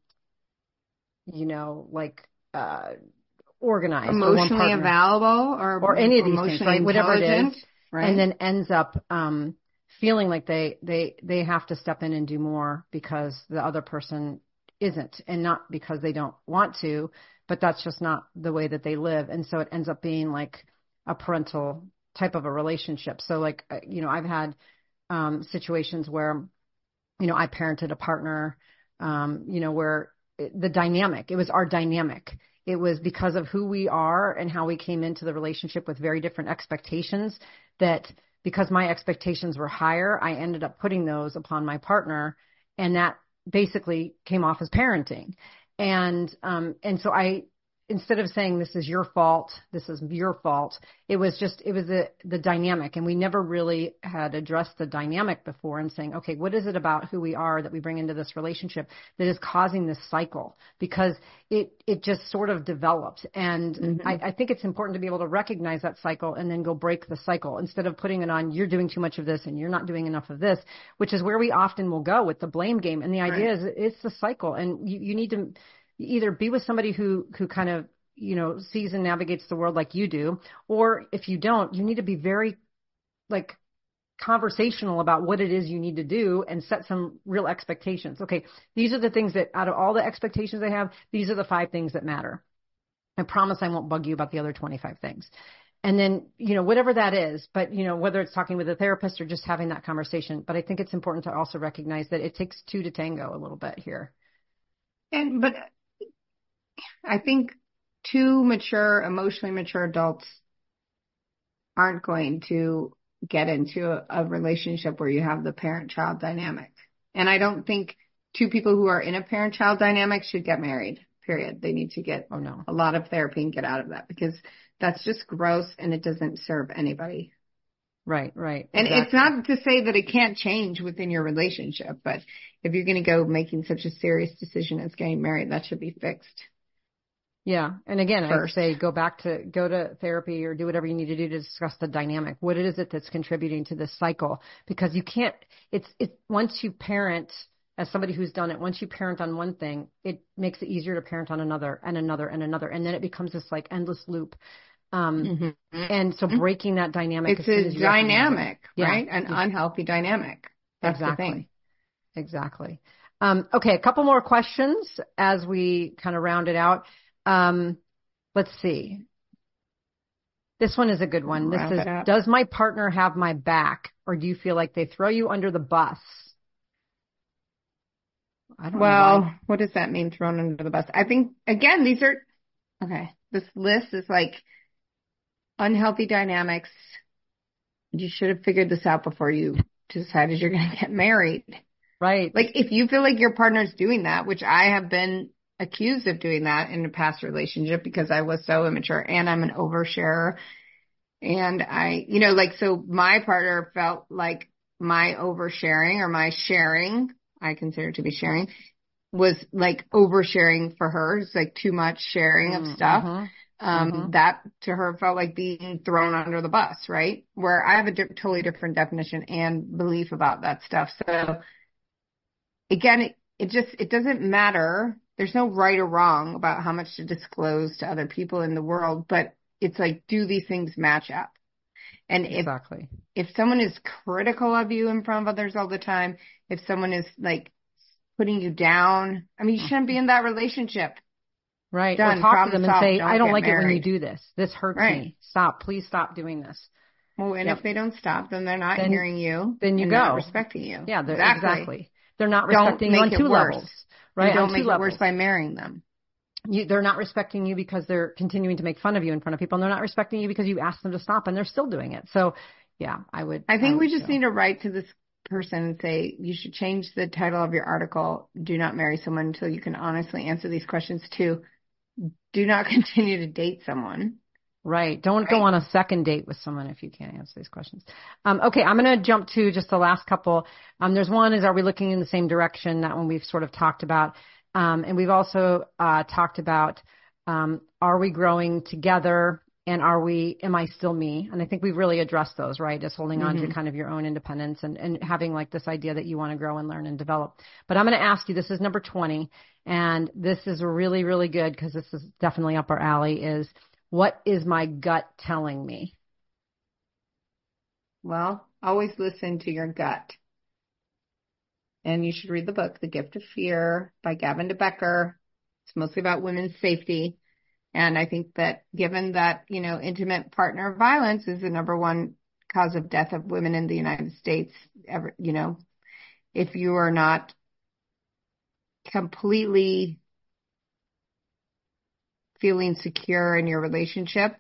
like organized, or one Emotionally partner, available or or any of these things, emotionally right? Whatever it is, intelligent, and right? then ends up feeling like they have to step in and do more because the other person isn't, and not because they don't want to, but that's just not the way that they live, and so it ends up being like a parental type of a relationship. So like I've had situations where I parented a partner, where it was our dynamic. It was because of who we are and how we came into the relationship with very different expectations, that because my expectations were higher, I ended up putting those upon my partner, and that basically came off as parenting. And so instead of saying this is your fault, it was the dynamic. And we never really had addressed the dynamic before, and saying, okay, what is it about who we are that we bring into this relationship that is causing this cycle? Because it just sort of developed. And Mm-hmm. I think it's important to be able to recognize that cycle and then go break the cycle, instead of putting it on, you're doing too much of this and you're not doing enough of this, which is where we often will go with the blame game. And the idea Right. is it's the cycle, and you need to either be with somebody who kind of sees and navigates the world like you do, or if you don't, you need to be very like conversational about what it is you need to do and set some real expectations. Okay, these are the things that, out of all the expectations I have, these are the 5 things that matter. I promise I won't bug you about the other 25 things. And then, whatever that is, but, whether it's talking with a therapist or just having that conversation. But I think it's important to also recognize that it takes two to tango a little bit here. But I think two mature, emotionally mature adults aren't going to get into a relationship where you have the parent-child dynamic. And I don't think two people who are in a parent-child dynamic should get married, period. They need to get a lot of therapy and get out of that, because that's just gross and it doesn't serve anybody. Right. And exactly. It's not to say that it can't change within your relationship, but if you're going to go making such a serious decision as getting married, that should be fixed. Yeah. And again, first. I'd say go to therapy or do whatever you need to do to discuss the dynamic. What is it that's contributing to this cycle? Because you can't, once you parent, as somebody who's done it, once you parent on one thing, it makes it easier to parent on another and another and another. And then it becomes this like endless loop. And so breaking that dynamic. It's a dynamic, right? Yeah. An unhealthy dynamic. That's exactly. the thing. Exactly. Okay. A couple more questions as we kind of round it out. Let's see. This one is a good one. This is, does my partner have my back, or do you feel like they throw you under the bus? I don't know. Well, what does that mean, thrown under the bus? I think, again, this list is like unhealthy dynamics. You should have figured this out before you decided you're going to get married. Right. Like, if you feel like your partner's doing that, which I have been accused of doing that in a past relationship because I was so immature and I'm an oversharer. And so my partner felt like my oversharing or my sharing, I consider it to be sharing, was like oversharing for her. It's like too much sharing of stuff. That to her felt like being thrown under the bus, right? Where I have a totally different definition and belief about that stuff. So again, it doesn't matter. There's no right or wrong about how much to disclose to other people in the world, but it's like, do these things match up? And if someone is critical of you in front of others all the time, if someone is like putting you down, I mean, you shouldn't be in that relationship. Right. Done. Or talk Problem to them and solved. say, I don't like married. it when you do this. This hurts me. Stop. Please stop doing this. Well, and if they don't stop, then they're not hearing you. Then you and go. Not respecting you. Yeah, exactly. They're not respecting you on two levels. Right. You don't make it worse by marrying them. They're not respecting you because they're continuing to make fun of you in front of people, and they're not respecting you because you asked them to stop and they're still doing it. So yeah, I think we just need to write to this person and say, you should change the title of your article. Do not marry someone until you can honestly answer these questions, to do not continue to date someone. Right. Don't go on a second date with someone if you can't answer these questions. Okay. I'm going to jump to just the last couple. There's one is, are we looking in the same direction? That one we've sort of talked about. And we've also talked about, are we growing together, and am I still me? And I think we've really addressed those, right? Just holding on to kind of your own independence and having like this idea that you want to grow and learn and develop. But I'm going to ask you, this is number 20, and this is really, really good because this is definitely up our alley, is what is my gut telling me? Well, always listen to your gut. And you should read the book, The Gift of Fear by Gavin de Becker. It's mostly about women's safety. And I think that given that, intimate partner violence is the number one cause of death of women in the United States, if you are not completely feeling secure in your relationship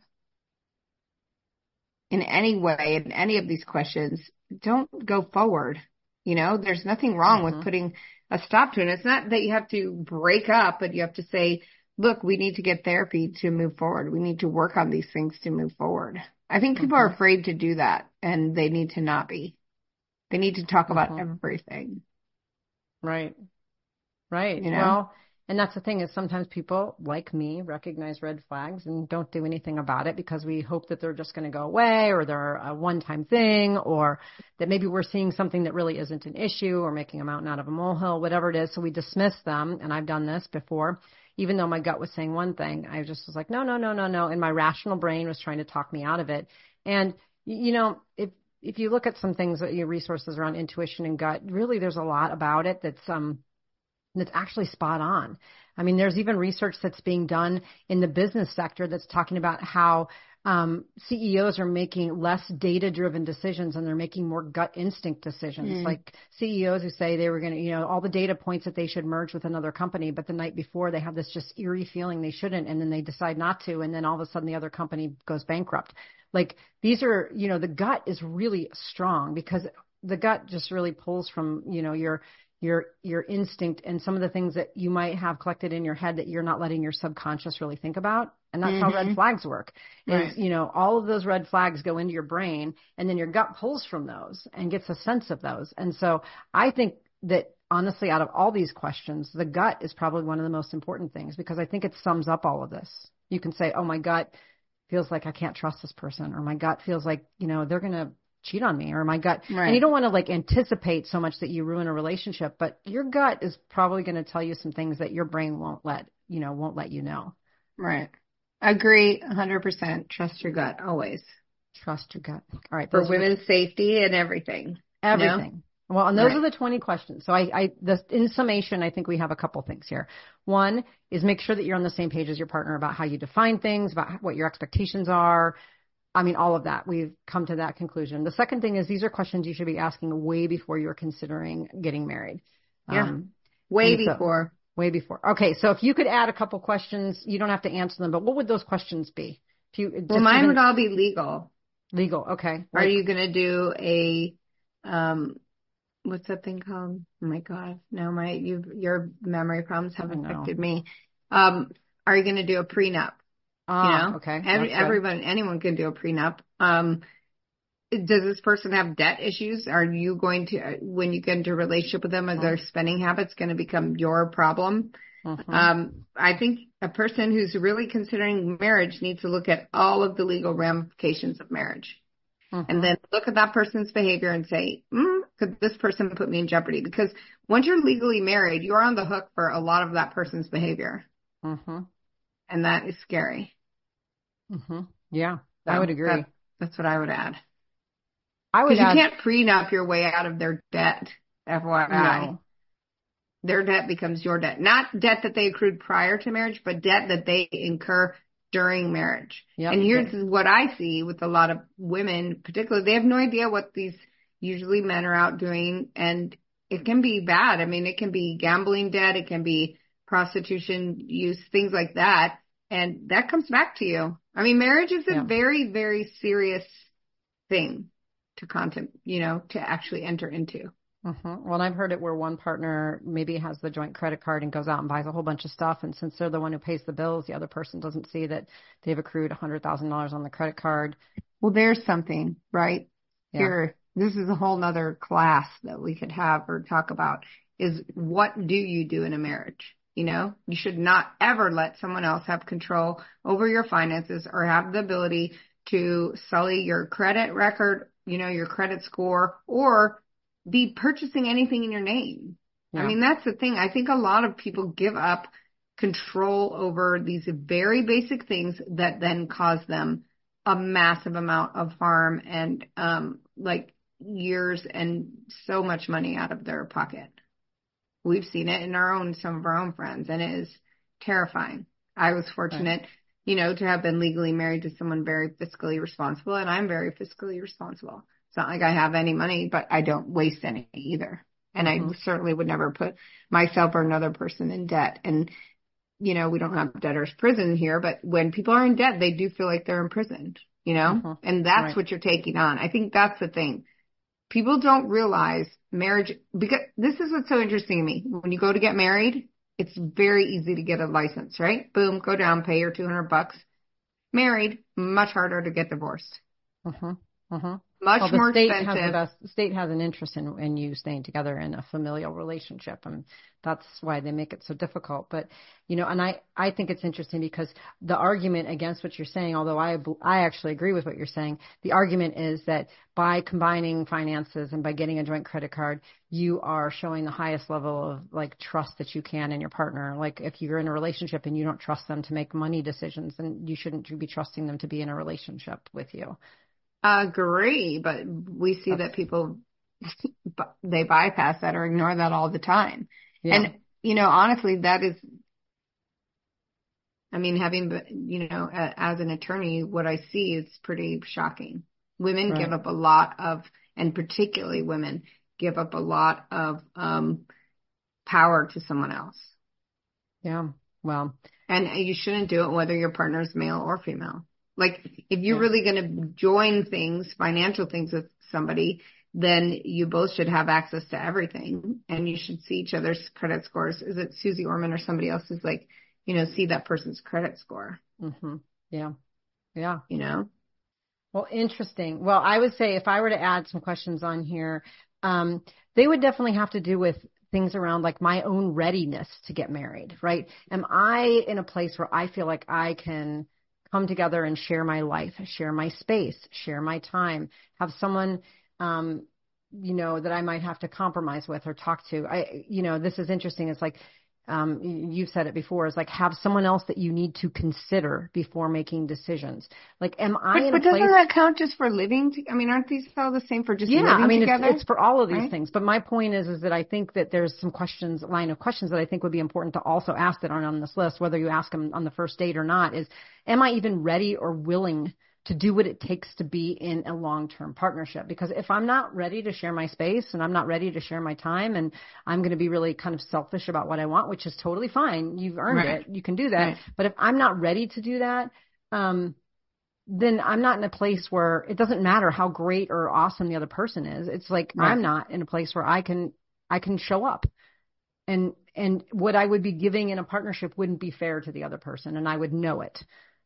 in any way, in any of these questions, don't go forward. There's nothing wrong with putting a stop to it. It's not that you have to break up, but you have to say, look, we need to get therapy to move forward. We need to work on these things to move forward. I think people are afraid to do that, and they need to not be. They need to talk about everything. Right. Well, and that's the thing, is sometimes people like me recognize red flags and don't do anything about it because we hope that they're just going to go away, or they're a one-time thing, or that maybe we're seeing something that really isn't an issue, or making a mountain out of a molehill, whatever it is. So we dismiss them. And I've done this before. Even though my gut was saying one thing, I just was like, no. And my rational brain was trying to talk me out of it. And, if you look at some things, your resources around intuition and gut, really there's a lot about it that's actually spot on. I mean, there's even research that's being done in the business sector that's talking about how CEOs are making less data-driven decisions and they're making more gut instinct decisions. Like CEOs who say they were going to, all the data points that they should merge with another company, but the night before they have this just eerie feeling they shouldn't, and then they decide not to, and then all of a sudden the other company goes bankrupt. Like these are, the gut is really strong because the gut just really pulls from, your instinct and some of the things that you might have collected in your head that you're not letting your subconscious really think about. And that's how red flags work is, all of those red flags go into your brain and then your gut pulls from those and gets a sense of those. And so I think that honestly, out of all these questions, the gut is probably one of the most important things because I think it sums up all of this. You can say, oh, my gut feels like I can't trust this person, or my gut feels like, they're going to cheat on me, or my gut. Right. And you don't want to like anticipate so much that you ruin a relationship, but your gut is probably going to tell you some things that your brain won't let you know. Right. Agree 100%. Trust your gut always. Trust your gut. All right. For women's safety and everything. Everything. Well, and those are the 20 questions. So in summation, I think we have a couple things here. One is make sure that you're on the same page as your partner about how you define things, about what your expectations are. I mean, all of that. We've come to that conclusion. The second thing is these are questions you should be asking way before you're considering getting married. Yeah. Way before. Way before. Okay. So if you could add a couple questions, you don't have to answer them, but what would those questions be? Mine would all be legal. Legal. Okay. Are you going to do a, what's that thing called? Oh my God. No, your memory problems have affected me. Are you going to do a prenup? Okay. Anyone can do a prenup. Does this person have debt issues? Are you going to, when you get into a relationship with them, are their spending habits going to become your problem? I think a person who's really considering marriage needs to look at all of the legal ramifications of marriage. And then look at that person's behavior and say, could this person put me in jeopardy? Because once you're legally married, you're on the hook for a lot of that person's behavior. And that is scary. Yeah, so I would agree. That's what I would add. Because you can't prenup your way out of their debt, FYI. No. Their debt becomes your debt. Not debt that they accrued prior to marriage, but debt that they incur during marriage. Yep. And here's what I see with a lot of women, particularly, they have no idea what these usually men are out doing. And it can be bad. I mean, it can be gambling debt. It can be prostitution use, things like that. And that comes back to you. I mean, marriage is a very, very serious thing to to actually enter into. Well, and I've heard it where one partner maybe has the joint credit card and goes out and buys a whole bunch of stuff. And since they're the one who pays the bills, the other person doesn't see that they've accrued $100,000 on the credit card. Well, there's something, right? Here, this is a whole nother class that we could have or talk about is what do you do in a marriage? You should not ever let someone else have control over your finances or have the ability to sully your credit record, your credit score, or be purchasing anything in your name. I mean, that's the thing. I think a lot of people give up control over these very basic things that then cause them a massive amount of harm and like years and so much money out of their pocket. We've seen it in some of our own friends, and it is terrifying. I was fortunate, to have been legally married to someone very fiscally responsible, and I'm very fiscally responsible. It's not like I have any money, but I don't waste any either. And I certainly would never put myself or another person in debt. And, we don't have debtor's prison here, but when people are in debt, they do feel like they're imprisoned, and that's what you're taking on. I think that's the thing. People don't realize marriage, because this is what's so interesting to me. When you go to get married, it's very easy to get a license, right? Boom, go down, pay your $200. Married, much harder to get divorced. Much more expensive. The state has an interest in you staying together in a familial relationship, and that's why they make it so difficult. But, and I think it's interesting because the argument against what you're saying, although I actually agree with what you're saying, the argument is that by combining finances and by getting a joint credit card, you are showing the highest level of like trust that you can in your partner. Like if you're in a relationship and you don't trust them to make money decisions, then you shouldn't be trusting them to be in a relationship with you. Agree, but we see that people, they bypass that or ignore that all the time. Yeah. And, honestly, that is I mean, as an attorney, what I see is pretty shocking. Women give up a lot of, and particularly women give up a lot of power to someone else. Yeah. Well, and you shouldn't do it whether your partner is male or female. Like if you're really going to join things, financial things with somebody, then you both should have access to everything and you should see each other's credit scores. Is it Susie Orman or somebody else who's like, see that person's credit score? Mm-hmm. Yeah. Yeah. Well, interesting. Well, I would say if I were to add some questions on here, they would definitely have to do with things around like my own readiness to get married, right? Am I in a place where I feel like I can come together and share my life, share my space, share my time, have someone, that I might have to compromise with or talk to? This is interesting. It's like, you've said it before, is like have someone else that you need to consider before making decisions. Like, am I in a place? But doesn't that count just for living? Aren't these all the same for just living together? It's for all of these things. But my point is that I think that there's some line of questions that I think would be important to also ask that aren't on this list, whether you ask them on the first date or not, is, am I even ready or willing to do what it takes to be in a long-term partnership? Because if I'm not ready to share my space and I'm not ready to share my time and I'm going to be really kind of selfish about what I want, which is totally fine. You've earned it. You can do that. Right. But if I'm not ready to do that, then I'm not in a place where it doesn't matter how great or awesome the other person is. It's like, I'm not in a place where I can show up. And what I would be giving in a partnership wouldn't be fair to the other person. And I would know it.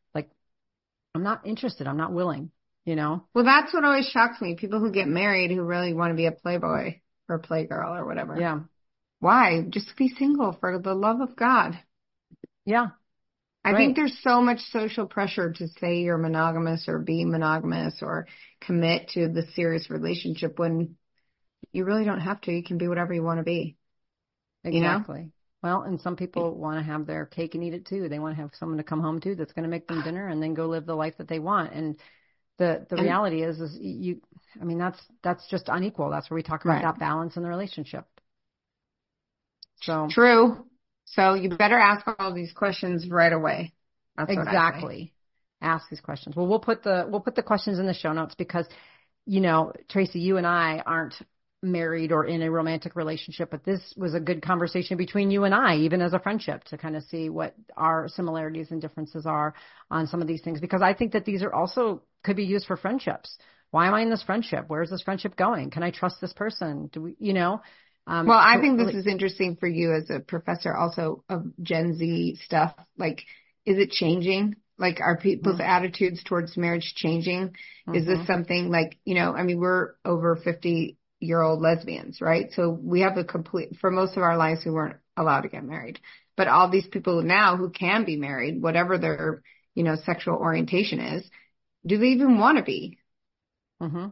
I'm not interested. I'm not willing, Well, that's what always shocks me. People who get married who really want to be a playboy or playgirl or whatever. Yeah. Why? Just be single for the love of God. Yeah. I think there's so much social pressure to say you're monogamous or be monogamous or commit to the serious relationship when you really don't have to. You can be whatever you want to be. Exactly. Well, and some people want to have their cake and eat it too. They want to have someone to come home to that's going to make them dinner and then go live the life that they want. And the reality is that's just unequal. That's where we talk about that balance in the relationship. So true. So you better ask all these questions right away. That's exactly. Ask these questions. Well, we'll put the questions in the show notes because, Tracy, you and I aren't married or in a romantic relationship, but this was a good conversation between you and I, even as a friendship, to kind of see what our similarities and differences are on some of these things, because I think that these are also could be used for friendships. Why am I in this friendship? Where's this friendship going? Can I trust this person? Do we, well, I think this is interesting for you as a professor also of Gen Z stuff. Like, is it changing? Like, are people's attitudes towards marriage changing? Is this something like, we're over 50-year-old lesbians, right? So we have for most of our lives, we weren't allowed to get married. But all these people now who can be married, whatever their, sexual orientation is, do they even want to be? Mm-hmm.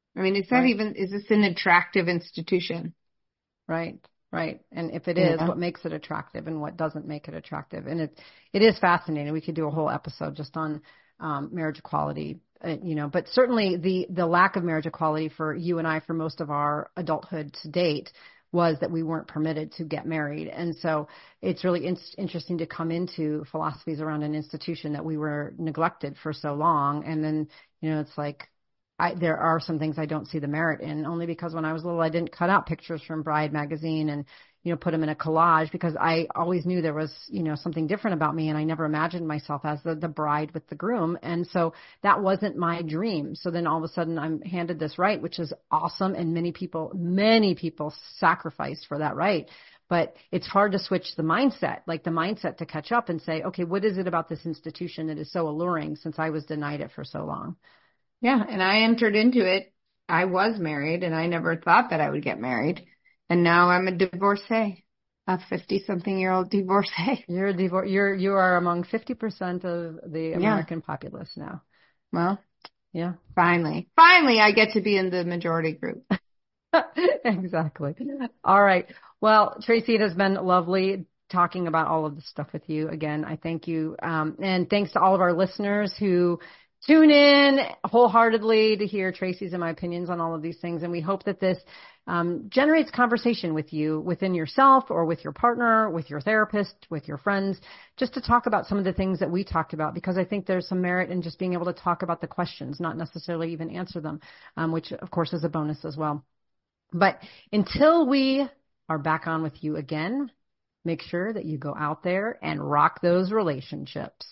Is this an attractive institution? Right. And if it is, what makes it attractive and what doesn't make it attractive? And it is fascinating. We could do a whole episode just on marriage equality. But certainly the lack of marriage equality for you and I for most of our adulthood to date was that we weren't permitted to get married. And so it's really interesting to come into philosophies around an institution that we were neglected for so long. And then, it's like, there are some things I don't see the merit in, only because when I was little, I didn't cut out pictures from Bride magazine and, put them in a collage, because I always knew there was, something different about me. And I never imagined myself as the bride with the groom. And so that wasn't my dream. So then all of a sudden I'm handed this right, which is awesome. And many people sacrificed for that right. But it's hard to switch the mindset to catch up and say, okay, what is it about this institution that is so alluring since I was denied it for so long? Yeah. And I entered into it. I was married and I never thought that I would get married. And now I'm a divorcee, a 50-something-year-old divorcee. You are among 50% of the American populace now. Well, yeah. Finally, I get to be in the majority group. Exactly. All right. Well, Tracy, it has been lovely talking about all of this stuff with you again. I thank you. And thanks to all of our listeners who tune in wholeheartedly to hear Tracy's and my opinions on all of these things. And we hope that this generates conversation with you within yourself or with your partner, with your therapist, with your friends, just to talk about some of the things that we talked about, because I think there's some merit in just being able to talk about the questions, not necessarily even answer them, which of course is a bonus as well. But until we are back on with you again, make sure that you go out there and rock those relationships.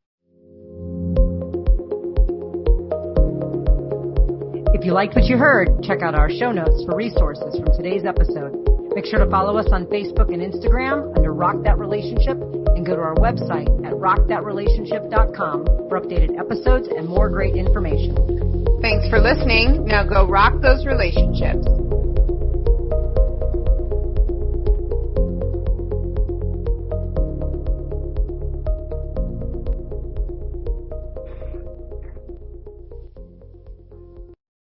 If you liked what you heard, check out our show notes for resources from today's episode. Make sure to follow us on Facebook and Instagram under Rock That Relationship, and go to our website at rockthatrelationship.com for updated episodes and more great information. Thanks for listening. Now go rock those relationships.